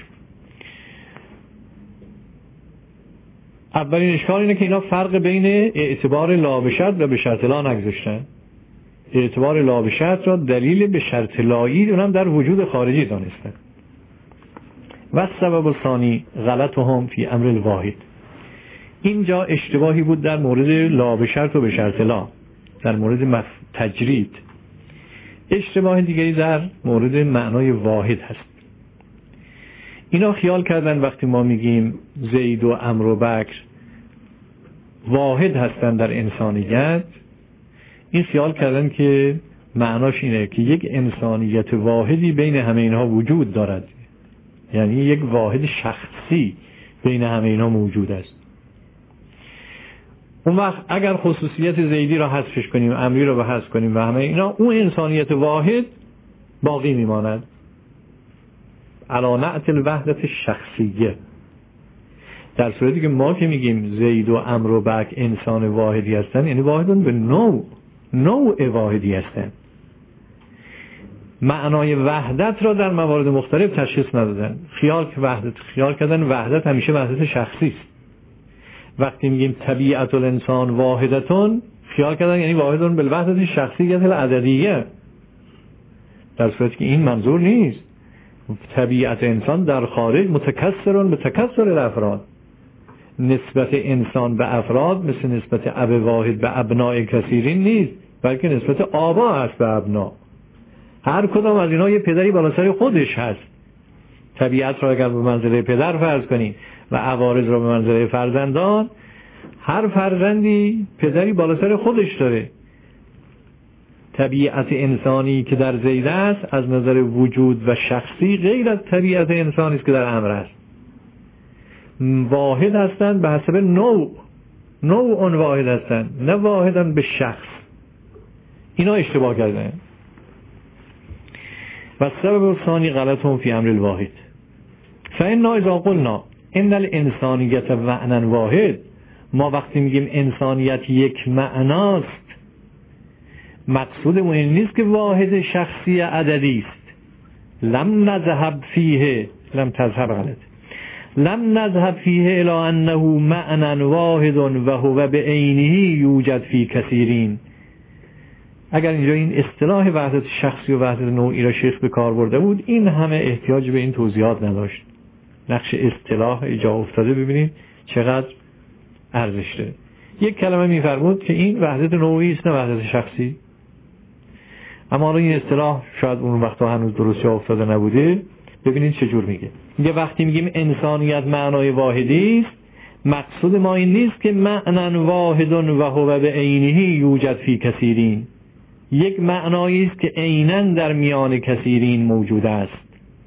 اولین اشکال اینه که اینا فرق بین اعتبار لا به شرط و به شرط لا نگذاشتن. اعتبار لا به شرط را دلیل به شرط لایی اونم در وجود خارجی دانستن. و سبب ثانی غلطهم فی امر الواحد، اینجا اشتباهی بود در مورد لا به شرط و به شرط لا، در مورد مف... تجرید. اشتباه دیگری در مورد معنای واحد هست. اینا خیال کردن وقتی ما میگیم زید و عمرو و بکر واحد هستن در انسانیت، این خیال کردن که معناش اینه که یک انسانیت واحدی بین همه اینها وجود دارد، یعنی یک واحد شخصی بین همه اینها موجود است. اون وقت اگر خصوصیت زیدی را حذفش کنیم، امری را به حذف کنیم و همه اینا، اون انسانیت واحد باقی میماند علی نعت الوحدت الشخصیه. در صورتی که ما که میگیم زید و عمرو و بکر انسان واحدی هستن، یعنی واحدن به نوع نوع واحدی هستن. معنای وحدت را در موارد مختلف تشخیص ندادن. خیال که وحدت خیال کردن وحدت همیشه وحدت شخصی است. وقتی میگیم طبیعت الانسان واحدتون، خیال کردن یعنی واحدن بالوحدت شخصیت العددیه، در صورتی که این منظور نیست. طبیعت انسان در خارج متکثرون به تکثر الافراد. نسبت انسان به افراد مثل نسبت اب واحد به ابناء کثیرین نیست، بلکه نسبت آبا هست به ابنا. هر کدام از اینا یه پدری بالا سر خودش هست. طبیعت را اگر به منزله پدر فرض کنیم و عوارض را به منزله فرزندان، هر فرزندی پدری بالا سر خودش داره. طبیعت انسانی که در زید است از نظر وجود و شخصی غیر از طبیعت انسانی است که در امر است. واحد هستند به حسب نوع، نوع اون واحد هستند، نه واحدن به شخص. اینا اشتباه کردن. و سبب ثانی غلطهم فی امر الواحد. فإنا اذا قلنا ان الانسانیت معنی واحد، ما وقتی میگیم انسانیت یک معناست، مقصودمون این نیست که واحد شخصی عددی است. لم نذهب فیه لم تذهب غلط لم نذهب فیه الی انه معنی واحد و هو بعینه یوجد فی کثیرین. اگر اینجا این اصطلاح وحدت شخصی و وحدت نوعی را شیخ به کار برده بود، این همه احتیاج به این توضیحات نداشت. نقش اصطلاح جا افتاده، ببینید چقدر ارزش داره. یک کلمه میفرمود که این وحدت نوعی است نه وحدت شخصی. اما حالا این اصطلاح شاید اون وقتا هنوز درست جا افتاده نبوده. ببینید چه جور میگه. میگه وقتی میگیم انسانیت معنای واحدی است، مقصود ما این نیست که معنی واحد و هو به عینه یوجد فی کثیرین، یک معنایی است که عیناً در میان کثیرین موجود است.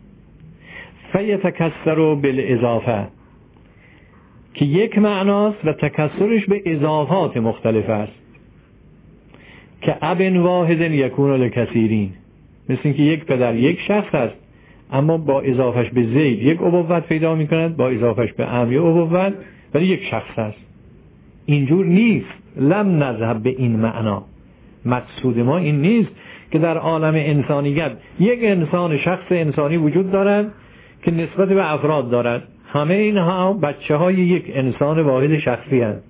فیتکسر بالاضافه، که یک معناست و تکسرش به اضافات مختلف است. که اب واحد یکون لکثیرین، مثل اینکه یک پدر یک شخص است اما با اضافش به زید یک ابوت پیدا میکند، با اضافش به عم یک ابوت، ولی یک شخص است. اینجور نیست. لم نذهب به این معنا. مقصود ما این نیست که در عالم انسانیت یک انسان شخص انسانی وجود دارد که نسبت به افراد دارد، همه اینها بچه های یک انسان واحد شخصی هست.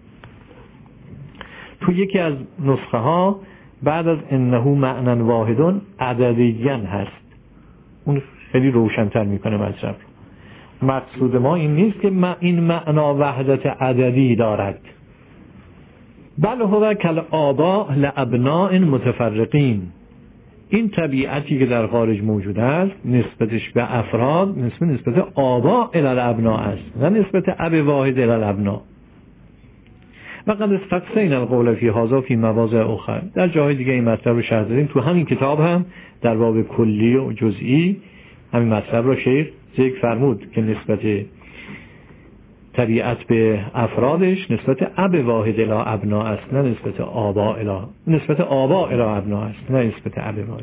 تو یکی از نسخه ها بعد از انه معنی واحدون عددیاً هست، اون خیلی روشن‌تر میکنه مطلب. مقصود ما این نیست که این معنا وحدت عددی دارد، بل هو کل آباء لابناء متفرقین. این طبیعتی که در خارج موجود است نسبتش به افراد نسبت نسبت آباء الی الابناء است، نه نسبت اب واحد الی الابناء. و قد استقصینا القول فی هذا فی مواضع اخرى، در جاهای دیگه این مطلب رو شرح دادیم. تو همین کتاب هم در باب کلی و جزئی همین مطلب رو شیخ ذکر فرمود که نسبت طبیعت به افرادش نسبت اب واحد الی ابنا است، نه نسبت آبا الی نسبت آبا الی ابنا است، نه نسبت اب واحد.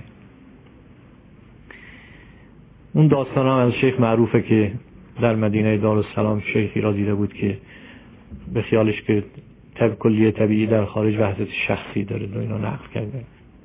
اون داستان هم از شیخ معروفه که در مدینه دارالسلام شیخی را دیده بود که به خیالش که طب کلیه طبیعی در خارج وحدت شخصی داره و اینا نقل کرده.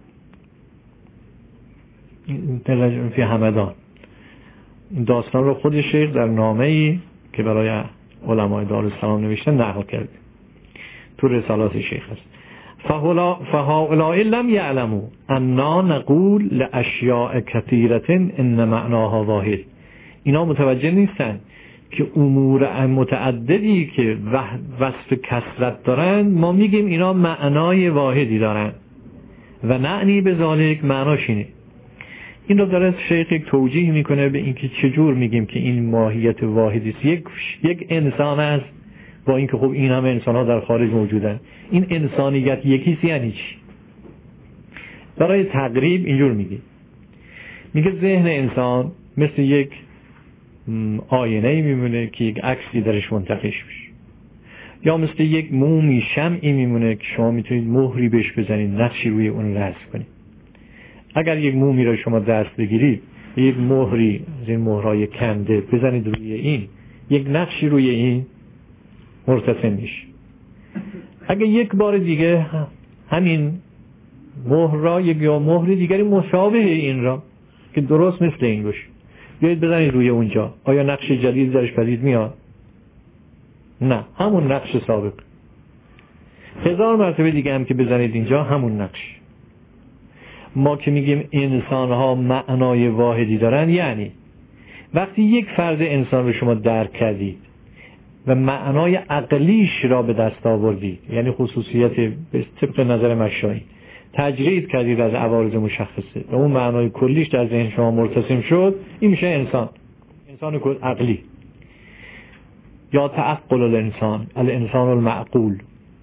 این فی همدان این داستان رو خود شیخ در نامه‌ای که برای علمای دارالسلام نوشتن نقل کرده، تو رسالات شیخ است. فهؤلاء لم یعلموا انا نقول لاشیاء کثیرة ان معناها واحد. اینا متوجه نیستن که امور متعددی که وصف کثرت دارن ما میگیم اینا معنای واحدی دارن و نعنی به ذالک، معناش اینه. این رو داره شیخ یک توجیه میکنه به اینکه چجور میگیم که این ماهیت واحدی است. یک یک انسان است با اینکه خب این همه انسان ها در خارج موجودن، این انسانیت یکیست یعنی چی؟ برای تقریب اینجور میگه میگه ذهن انسان مثل یک آینه میمونه که یک عکسی درش منتقش میشه، یا مثل یک مومی شمعی میمونه که شما میتونید مهری بهش بزنید، نقشی روی اون رسم کنید. اگر یک مومی را شما دست بگیرید، یک مهری از این مهرهای کنده بزنید روی این، یک نقشی روی این مرتسم میشه. اگر یک بار دیگه همین مهر را یک یا مهر دیگری مشابه این را که درست مثل این باشه بیایید بزنید روی اونجا، آیا نقش جدید درش پدید میاد؟ نه، همون نقش سابق. هزار مرتبه دیگه هم که بزنید اینجا همون نقش. ما که میگیم انسان ها معنای واحدی دارن، یعنی وقتی یک فرد انسان رو شما درک کردید و معنای عقلیش را به دست آوردید، یعنی خصوصیت به طبق نظر مشایی تجرید کردید از عوارض مشخصه و اون معنای کلیش در ذهن شما مرتسم شد، این میشه انسان، انسان عقلی یا تعقل الانسان، الانسان المعقول.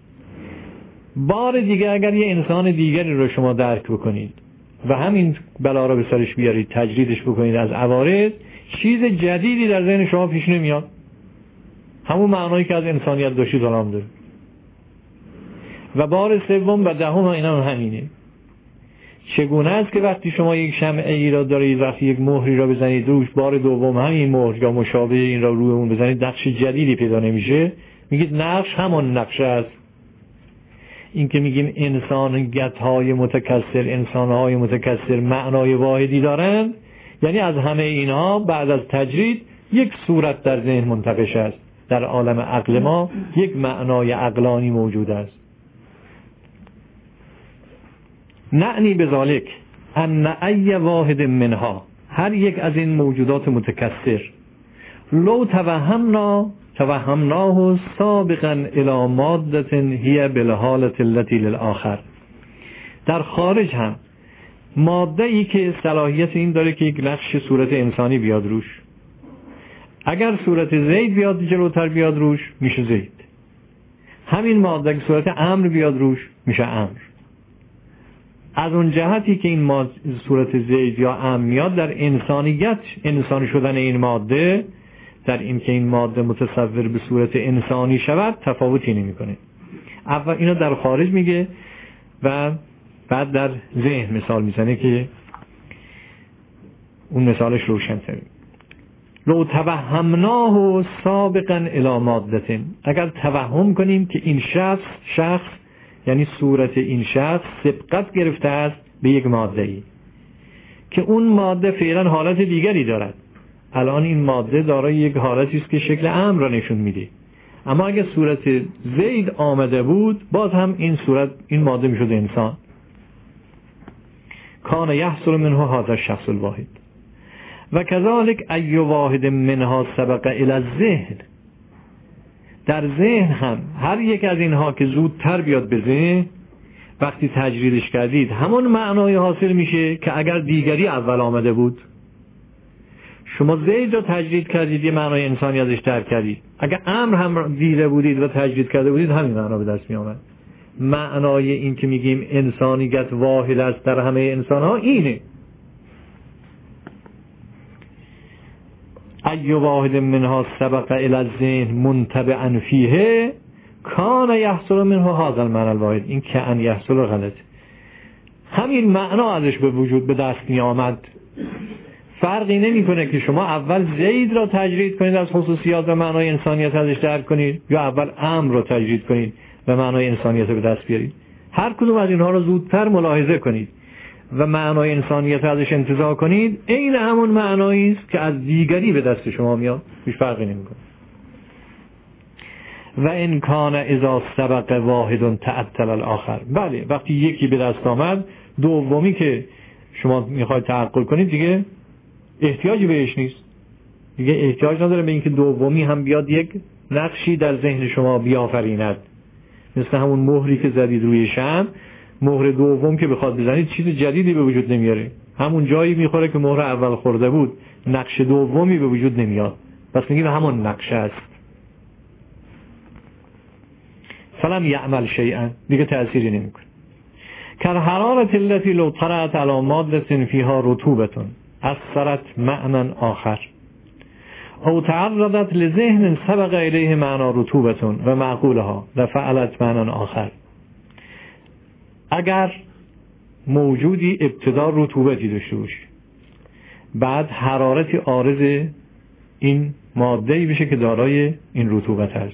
بار دیگه اگر یه انسان دیگری رو شما درک بکنید و همین بلا رو به سرش بیارید، تجریدش بکنید از عوارض، چیز جدیدی در ذهن شما پیش نمیاد، همون معنایی که از انسانیت داشتید الان داره. و بار سوم و دهم اینا همینه. چگونه است که وقتی شما یک شمعه ای را دارید، وقتی یک مهری را بزنید روش، بار دوم همین مهر یا مشابه این را روی اون بزنید، نقش جدیدی پیدا نمیشه، میگید نقش همان نقش است. این که میگیم انسانیت های متکثر، انسان های متکثر معنای واحدی دارن، یعنی از همه اینها بعد از تجرید یک صورت در ذهن منتقش است. در عالم عقل ما یک معنای عقلانی موجود است. نعنی بذالک ان ای واحد منها، هر یک از این موجودات متکثر، لو توهمنا توهمناه سابقا الى مادة هی بالحالة التي للآخر، در خارج هم ماده ای که صلاحیت این داره که یک نقش صورت انسانی بیاد روش، اگر صورت زید بیاد جلوتر بیاد روش میشه زید، همین ماده که صورت امر بیاد روش میشه امر. از اون جهتی که این ماده صورت زید یا امر میاد، در انسانیت انسانی شدن این ماده، در این که این ماده متصور به صورت انسانی شود تفاوتی نمیکنه. اول اینو در خارج میگه و بعد در ذهن مثال میزنه که اون مثالش روشن‌تره. لو توهمناه سابقا الی مادة، اگر توهم کنیم که این شخص شخص یعنی صورت این شخص سبقت گرفته است به یک ماده ای که اون ماده فعلا حالت دیگری دارد. الان این ماده دارای یک حالتی است که شکل امر را نشون میده، اما اگر صورت زید آمده بود باز هم این صورت این ماده میشد انسان. کان یحصل منه هذا الشخص الواحد و کذالک ای واحد منها سبق الی الذهن. در ذهن هم هر یک از اینها که زودتر بیاد به ذهن، وقتی تجریدش کردید همون معنای حاصل میشه که اگر دیگری اول آمده بود. شما زید رو تجرید کردید، یه معنای انسانی ازش درک کردید. اگر امر هم دیده بودید و تجرید کرده بودید همین معنا به دست می آمد. معنای این که میگیم انسانیت واحد است در همه انسان ها اینه. ای واحد منها سبق الی الذهن منتبعا فیه کان یحصل منه هذا المعنى الواحد. این که ان یحصل غلط، همین معنا ازش به وجود به دست می آمد. فرقی نمی کنه که شما اول زید را تجرید کنید از خصوصیات و معنای انسانیت ازش درک کنید یا اول امر را تجرید کنید و معنای انسانیت به دست بیارید. هر کدوم از اینها را زودتر ملاحظه کنید و معنای انسانیت ازش انتزاع کنید، این همون معنایی است که از دیگری به دست شما میاد، هیچ فرقی نمیکنه. و ان کان اذا سبق واحد تعطل الاخر. بله، وقتی یکی به دست آمد دومی که شما میخواید تعقل کنید دیگه احتیاجی بهش نیست، دیگه احتیاج نداره به اینکه دومی هم بیاد یک نقشی در ذهن شما بیافریند. مثل همون مهری که زدید روی شمع، مهر دوم که بخواد بزنید چیز جدیدی به وجود نمیاره، همون جایی میخوره که مهر اول خورده بود، نقش دومی به وجود نمیاد. پس میگیم همون نقش است. فلم یعمل شیئا، دیگه تأثیری نمیکنه. که حرارت التي لو طرأت على مادة فيها رطوبة اثرت معنى آخر او تعرضت لذهن سبق الیه معنى رطوبة و معقولها لفعلت معنى آخر. اگر موجودی ابتدا رطوبتی داشته باشه، بعد حرارتی عارض این ماده‌ای بشه که دارای این رطوبت هست،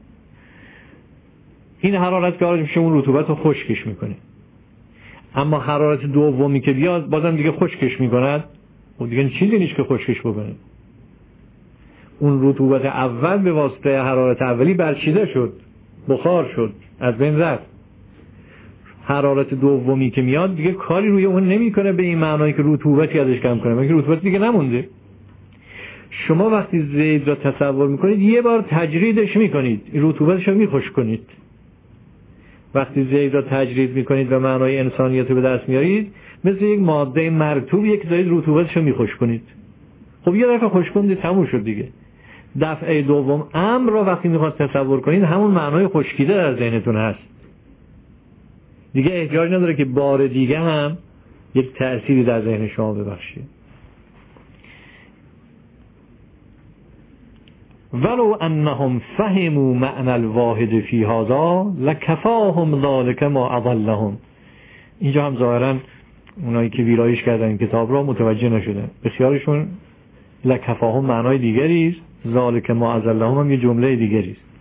این حرارت که عارض میشه اون رطوبت رو خشکش میکنه. اما حرارت دومی که بیاد بازم دیگه خشکش میکند و دیگه چیزی نیست که خشکش بکنه. اون رطوبت اول به واسطه حرارت اولی برچیده شد، بخار شد، از بین رفت. حرارت دومی که میاد دیگه کاری روی اون نمیکنه به این معنایی که رطوبتی ازش کم کنه، مگه رطوبت دیگه نمونده. شما وقتی زید را تصور میکنید یه بار تجریدش میکنید، رطوبتش رو میخشک کنید. وقتی زید را تجرید میکنید و معنای انسانیت رو به دست میارید، مثل یک ماده مرطوب یک دارید رطوبتش رو میخشک کنید. خب یه دفعه خشک کنید تموم شد دیگه. دفعه دوم امر را وقتی میخواد تصور کنید همون معنای خشکیده در ذهنتون هست، دیگه احتیاج نداره که بار دیگه هم یک تأثیری در ذهن شما ببخشه. ولو انهم فهموا معنى الواحد فی هذا لکفاهم ذلك ما اضلهم. اینجا هم ظاهرا اونایی که ویرایش کردن این کتاب را متوجه نشدن، به خیالشون لکفاهم معنای دیگری است، ذلك ما اضلهم هم یه جمله دیگری است.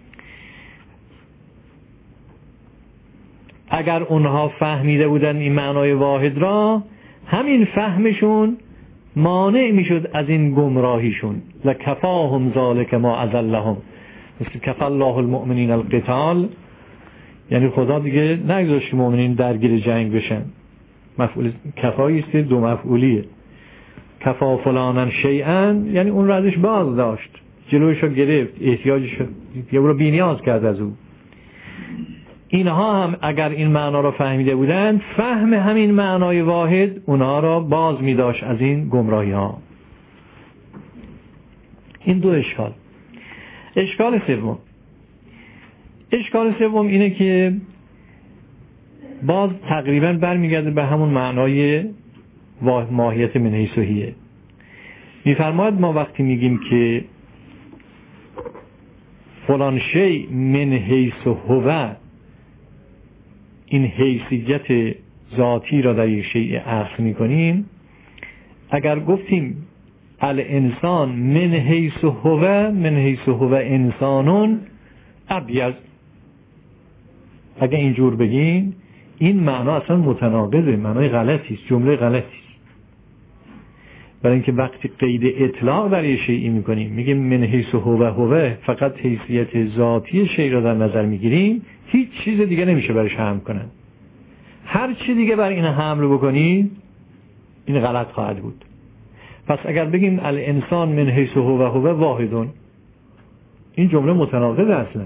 اگر اونها فهمیده بودن این معنای واحد را، همین فهمشون مانع میشد از این گمراهیشون. لکفاهم ذلك ما اضلهم، مثل کفا الله المؤمنین القتال، یعنی خدا دیگه نگذاشت مؤمنین درگیر جنگ بشن. مفعول کفایی است، دو مفعولیه. کفا فلانن شیئا یعنی اون رو ازش باز داشت، جلویش رو گرفت، احتیاجش رو بی نیاز کرد از او. اینها هم اگر این معنا را فهمیده بودند، فهم همین معنای واحد اونها را باز می داشت از این گمراهی ها. این دو اشکال. اشکال سوم، اشکال سوم اینه که باز تقریبا برمیگرده به همون معنای ماهیت من حیث و هیه. میفرماید ما وقتی میگیم که فلان شی من حیث و هو، این حیثیت ذاتی را در یک شیء اخذ میکنیم. اگر گفتیم الانسان من حیث و هو، من حیث و هو انسانون ابیض، اگر اینجور بگیم این معنا اصلا متناقضه، معنای غلطی است، جمله غلطی است. برای اینکه وقتی قید اطلاق در یه شیئی میکنیم، میگیم من حیث هو هو، فقط حیثیت ذاتی شیء را در نظر میگیریم، هیچ چیز دیگه نمیشه برش حمل کنن. هر چی دیگه بر این حمل بکنید این غلط خواهد بود. پس اگر بگیم الانسان من حیث هو هو واحدون، این جمله متناقض اصلا.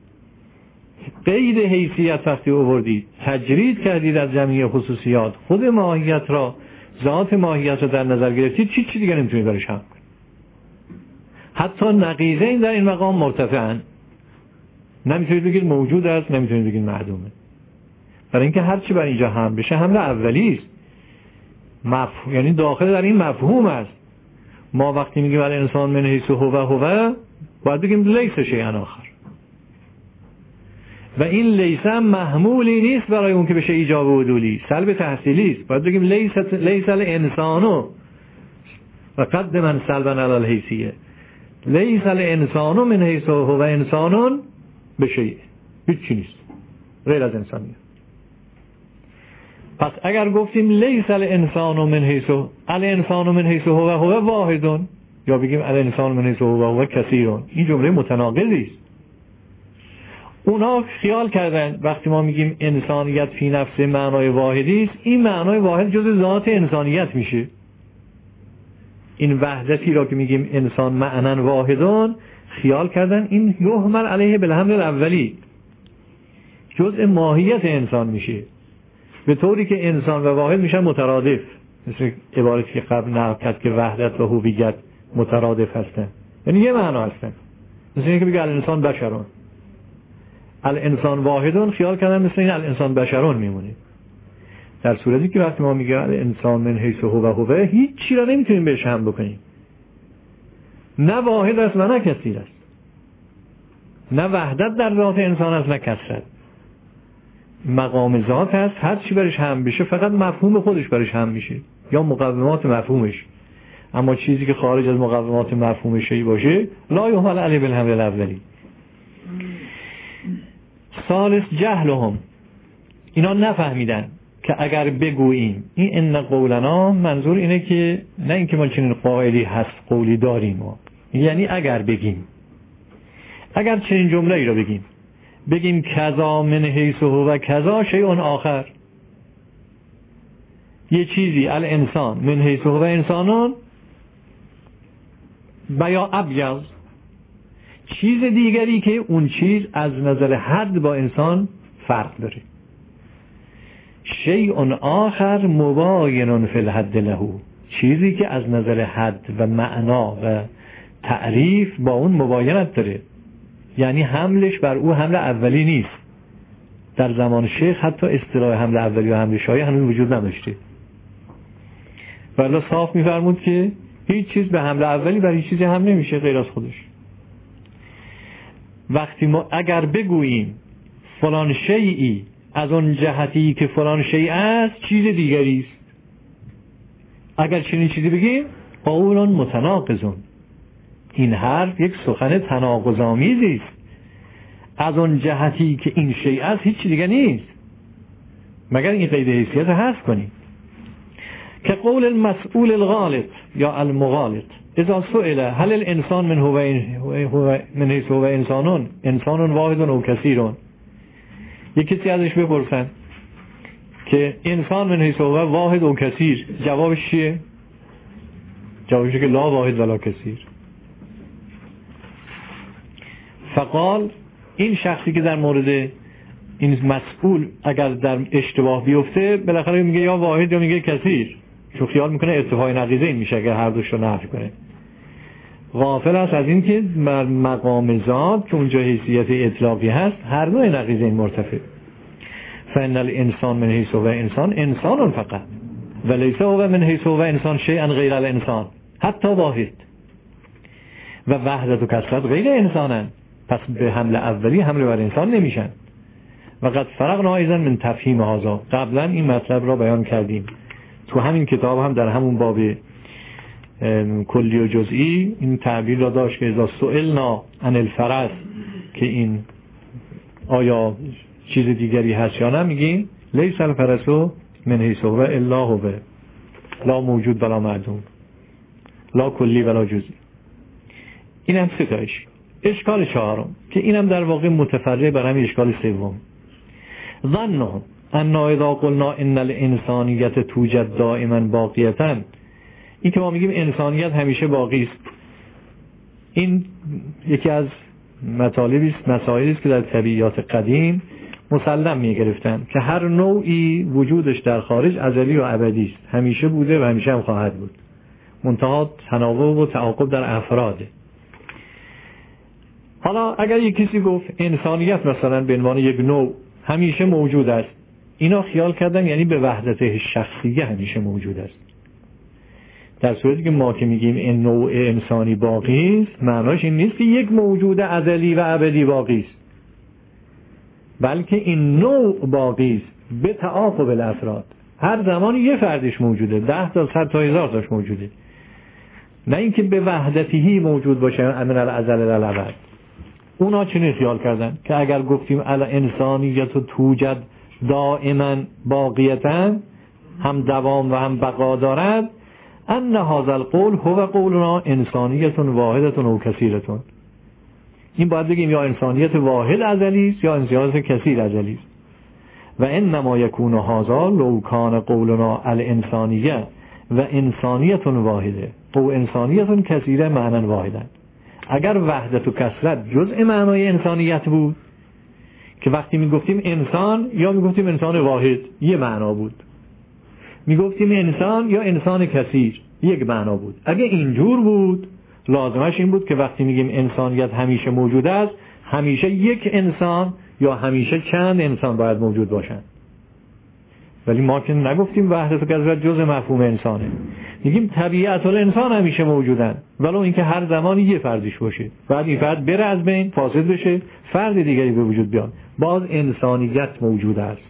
قید حیثیت وقتی آوردید، تجرید کردید از جمعی خصوصیات، خود ماهیت را، ذات ماهیت را در نظر گرفتید، چی چی دیگه نمیتونید برش حمل کنید. حتی نقیضین در این مقام مرتفعن، نمیتونید بگید موجود است، نمیتونید بگید معدومه. برای اینکه هر چی بر اینجا حمل بشه حمل اولی است، مفهوم، یعنی داخل در این مفهوم است. ما وقتی میگیم الانسان من حیث هو هو، باید بگیم لیس شیئا آخر، و این لیس محمولی نیست برای اون که بشه ایجاب و عدولی، سلب تحصیلی است. باید بگیم لیس لیس الانسانو و قد من سلبا علی الحیثیه، لیس الانسانو من حیث هو انسانون بشه، هیچ چی نیست غیر از انسانیه. پس اگر گفتیم لیس الانسانو من حیث الانسانو من حیث هو هو واحدون، یا بگیم الانسان من حیث هو هو کثیرون، این جمله متناقضی است. اونا خیال کردن وقتی ما میگیم انسانیت فی نفس معنای واحدی است، این معنای واحد جز ذات انسانیت میشه. این وحدتی را که میگیم انسان معنن واحدون، خیال کردن این یحمل علیه بالحمل الاولی، جز ماهیت انسان میشه، به طوری که انسان و واحد میشن مترادف، مثل عبارتی که قبل نقل کرد که وحدت و هویت مترادف هستن، یعنی یه معنا هستن. مثل اینکه بگه الانسان بشرون، الانسان واحدون، خیال کردن مثل این الانسان بشرون میمونه. در صورتی که وقتی ما میگه الانسان من حیث هو هو، هیچ چی را نمیتونیم بهش حمل بکنیم، نه واحد است و نه کثیر است، نه وحدت در ذات انسان است نه کثرت. مقام ذات هست، هر چی برش حمل بشه فقط مفهوم خودش برش حمل میشه یا مقومات مفهومش، اما چیزی که خارج از مقومات مفهومش باشه لا یحمل علیه بالحمل الاولی. ثالث جهلهم، اینا نفهمیدن که اگر بگوییم این ان قولنا، منظور اینه که نه اینکه ما چنین قائلی هست قولی داریم ما، یعنی اگر بگیم، اگر چنین جمله ای را بگیم، بگیم کذا من حیث هو کذا شیء آخر، یه چیزی الانسان من حیث هو انسانون بیا ابیض، چیز دیگری که اون چیز از نظر حد با انسان فرق داره، شیء آخر مباین فی الحد له، چیزی که از نظر حد و معنا و تعریف با اون مباینت داره، یعنی حملش بر او حمل اولی نیست. در زمان شیخ حتی اصطلاح حمل اولی و حمل شایع هنوز وجود نداشته، ولی صاف میفرمود که هیچ چیز به حمل اولی بر هیچ چیزی حمل نمیشه غیر از خودش. وقتی ما اگر بگوییم فلان شیئی از اون جهتی که فلان شیء است چیز دیگری است، اگر چنین چیزی بگیم قولون متناقضون، این حرف یک سخن تناقض‌آمیزی است، از اون جهتی که این شیء است هیچ دیگه نیست مگر این قید حیثیت هست کنیم. که قول المسئول الغالط یا المغالط اذا سئل هل الانسان من هو من حیث هو انسانون انسانون واحدون او کثیرون، یک کسی ازش بپرسن که انسان من حیث هو واحد او کثیر، جوابش چیه؟ جوابش که لا واحد ولا کثیر. فقال، این شخصی که در مورد این مسئول اگر در اشتباه بیفته بالاخره میگه یا واحد یا میگه کثیر، چون خیال میکنه ارتفاع نقیضه این میشه اگر هر دوش رو نفی کنه. غافل است از این که مقام ذات که اونجا حیثیت اطلاقی هست هر نوع نقیض این مرتفع. فإن الانسان من حیث هو انسان انسان فقط ولیس هو من حیث هو انسان شیئا غیر الانسان حتی واحد. و وحدت و کثرت غیر انسانن، پس به حمله اولی حمله بر انسان نمیشن. و قد فرقنا ایضا من تفهیم هذا، قبلا این مطلب را بیان کردیم تو همین کتاب هم در همون باب کلی و جزئی این تعبیر را داشت که اذا سئلنا عن الفرس که این آیا چیز دیگری هست یا نه، میگیم لیس الفرس من حیث هو الا هو لا موجود ولا معدوم لا کلی ولا جزئی. این هم سه تایش. اشکال چهارم که اینم در واقع متفرع بر همین اشکال سوم، ظنهم ان اذا قلنا ان الانسانیت توجد دائما باقیتا، این که ما میگیم انسانیت همیشه باقی است، این یکی از مطالبی است مسائلی است که در طبیعیات قدیم مسلم میگرفتن که هر نوعی وجودش در خارج ازلی و ابدی است، همیشه بوده و همیشه هم خواهد بود، منتها تناوب و تعاقب در افراده. حالا اگر یک کسی گفت انسانیت مثلا به عنوان یک نوع همیشه موجود است، اینا خیال کردن یعنی به وحدت شخصیه همیشه موجود است، در صورتی که ما که میگیم این نوع انسانی باقی است معناش این نیست که یک موجود ازلی و ابدی باقی است، بلکه این نوع باقی است به تعاقب الافراد، هر زمان یه فردش موجوده، ده تا صد تا هزار تاش موجوده، نه اینکه به وحدتی موجود باشه من الازل الابد. اونا چنین خیال کردن که اگر گفتیم الانسانیت توجد دائما باقیتا، هم دوام و هم بقا دارد، ان هذا القول هو قولنا انسانیت واحدة و کثیرة، این باید بگیم یا انسانیت واحد ازلی است یا انسانیت کثیر ازلی است. و انما یکون هذا لو کان قولنا الانسانیه و انسانیت واحده او انسانیت کثیره معنی واحدا. اگر وحدت و کثرت جزء معنای انسانیت بود که وقتی میگفتیم انسان یا میگفتیم انسان واحد یه معنا بود، میگفتیم انسان یا انسان کثیر یک معنا بود. اگه اینجور بود لازمش این بود که وقتی میگیم انسانیت همیشه موجود است، همیشه یک انسان یا همیشه چند انسان باید موجود باشن. ولی ما که نگفتیم وحدت و کثرت جزء مفهوم انسانه، میگیم طبیعت الانسان همیشه موجودن، ولو اینکه هر زمانی یه فردش باشه، بعد این فرد بره از بین فاسد بشه فرد دیگری به وجود بیاد، باز انسانیت موجود است.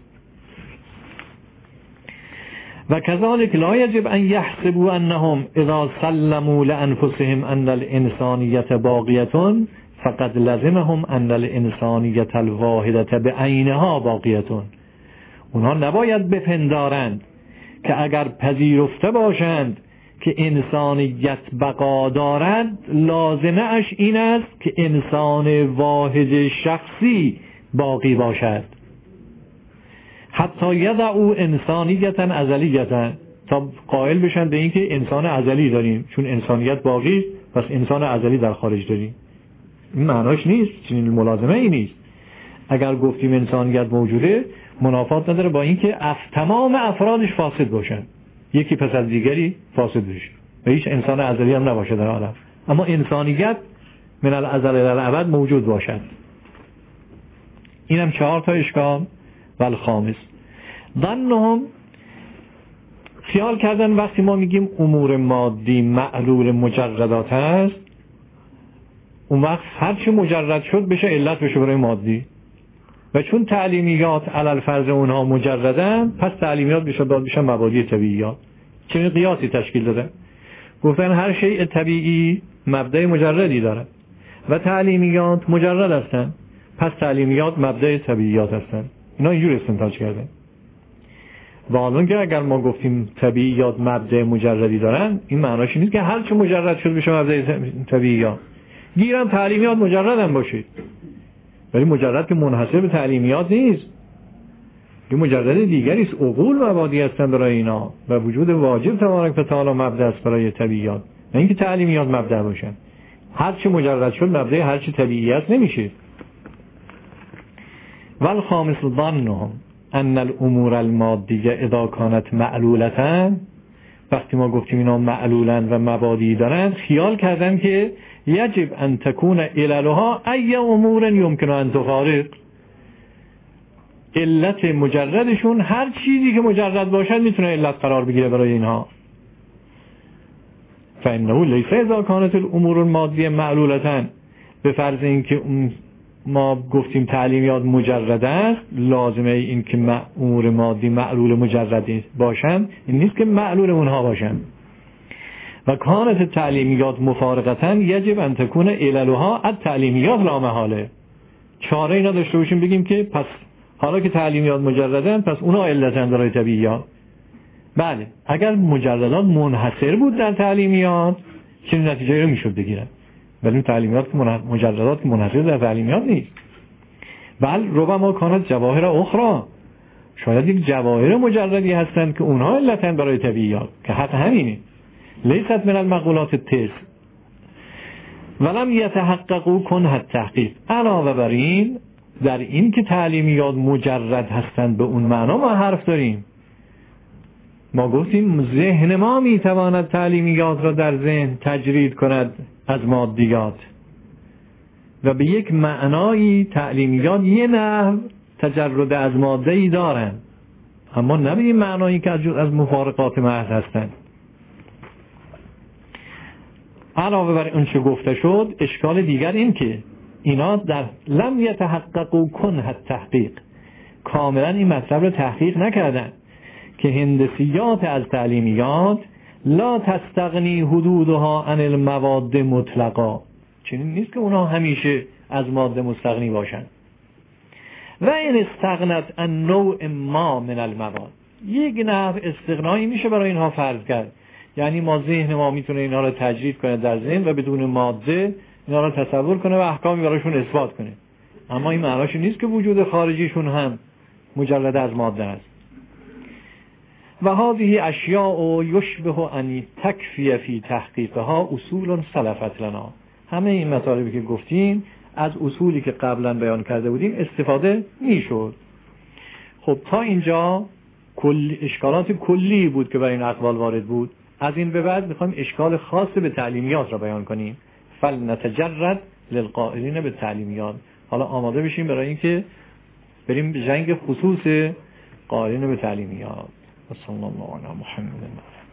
و کذالک لا یجب ان یحسبوا انهم اذا سلموا لانفسهم ان الانسانیت باقیه فقد لزمهم ان الانسانیت الواحده بعینها باقیه. اونها نباید بپندارند که اگر پذیرفته باشند که انسانیت بقا دارد لازمه اش این است که انسان واحد شخصی باقی باشد، حتی یدعو انسانیتا ازلیتا، تا قائل بشن به این که انسان ازلی داریم، چون انسانیت باقی پس انسان ازلی در خارج داریم. این معناش نیست، چنین ملازمه ای نیست. اگر گفتیم انسانیت موجوده منافات نداره با اینکه اف تمام افرادش فاسد باشن، یکی پس از دیگری فاسد بشه و هیچ انسان ازلی هم نباشه در عالم، اما انسانیت من الازل الی الابد موجود باشد. اینم چهار تا اشکال. و الخامس ظنهم، خیال کردن وقتی ما میگیم امور مادی معلول مجردات هست، اون وقت هر چی مجرد شد بشه علت بشه برای مادی، و چون تعلیمیات علل فرض اونها مجردن پس تعلیمیات بشه باید بشه مبادی طبیعیات. چنین قیاسی تشکیل داده، گفتن هر شیء طبیعی مبدأ مجردی داره و تعلیمیات مجرد هستن، پس تعلیمیات مبدأ طبیعیات هستن. اینا اینجور استنتاج کردن. و حالا که اگر ما گفتیم طبیعیات مبدأ مجردی دارن، این معناش نیست که هر چه مجرد شد بشه مبدأ طبیعیات. گیرم تعلیمیات مجرد هم باشه، ولی مجرد که منحصر به تعلیمیات نیست، این مجرد دیگری است. عقول مبادی هستن برای اینا و وجود واجب تبارک و تعالی مبدأ است برای طبیعیات، نه اینکه تعلیمیات مبدأ باشن. هر چه مجرد شد مبدأ هر چه طبیعیات نمیشه. والخامس ظنهم ان الامور المادیه اذا كانت معلولة وقتی ما گفتیم اینا معلولن و مبادی دارن، خیال کردن که یجب ان تکون عللها ای امور یمکن ان تفارق، علت مجردشون هر چیزی که مجرد باشد میتونه علت قرار بگیره برای اینها. فانه لیس اذا کانت الامور المادیه معلولة، به فرض اینکه اون ما گفتیم تعلیمیات مجرد است، لازمه این که امور مادی معلول مجردی باشن، این نیست که معلول اونها باشن. و کانت تعلیمیات مفارقتا یجب ان تکون عللها التعلیمیات لا محاله. چاره اینا داشته باشیم بگیم که پس حالا که تعلیمیات مجردن پس اونا علتن برای طبیعیات. بله، اگر مجردات منحصر بود در تعلیمیات چه نتیجه رو میشد بگیرن، ولی این تعلیمیات که مجردات که منحصر در تعلیمیات نیست. بل ربما کانت جواهر اخرى، شاید یک جواهر مجردی هستند که اونها علتن برای طبیعیات، که حتی همینه. لیست من المقولات التز ولم یتحققوا کنه التحقیق. علاوه بر این، در این که تعلیمیات مجرد هستند به اون معنا ما حرف داریم. ما گفتیم ذهن ما میتواند تعلیمیات را در ذهن تجرید کند از مادیات و به یک معنایی تعلیمیات یه نحو تجرد از ماده‌ای دارند، اما نه به این معنایی که از مفارقات محض هستند. علاوه بر اون چه گفته شد، اشکال دیگر این که اینا در لم یتحققوا کنه التحقیق، کاملا این مطلب رو تحقیق نکردن که هندسیات از تعلیمیات لا تستغنی حدودها عن المواد مطلقا، چنین نیست که اونها همیشه از ماده مستغنی باشن. و این استغنت عن نوع ما من المواد، یک نحو استغنایی میشه برای اینها فرض کرد، یعنی ما ذهن ما میتونه اینها رو تجرید کنه در ذهن و بدون ماده اینا رو تصور کنه و احکامی برایشون اثبات کنه، اما این معناش نیست که وجود خارجیشون هم مجرد از ماده است. و هذه اشیاء یشبه ان تکفی فی تحقیقها اصول سلفت لنا. همه این مطالبی که گفتیم از اصولی که قبلا بیان کرده بودیم استفاده میشد. خب تا اینجا کل اشکالات کلی بود که برای این اقوال وارد بود. از این به بعد میخوایم اشکال خاص به تعلیمیات را بیان کنیم. فلنتجرد للقائلین به تعلیمیات. حالا آماده بشیم برای اینکه بریم به جنگ خصوص قائلین به تعلیمیات. صلی الله علی محمد.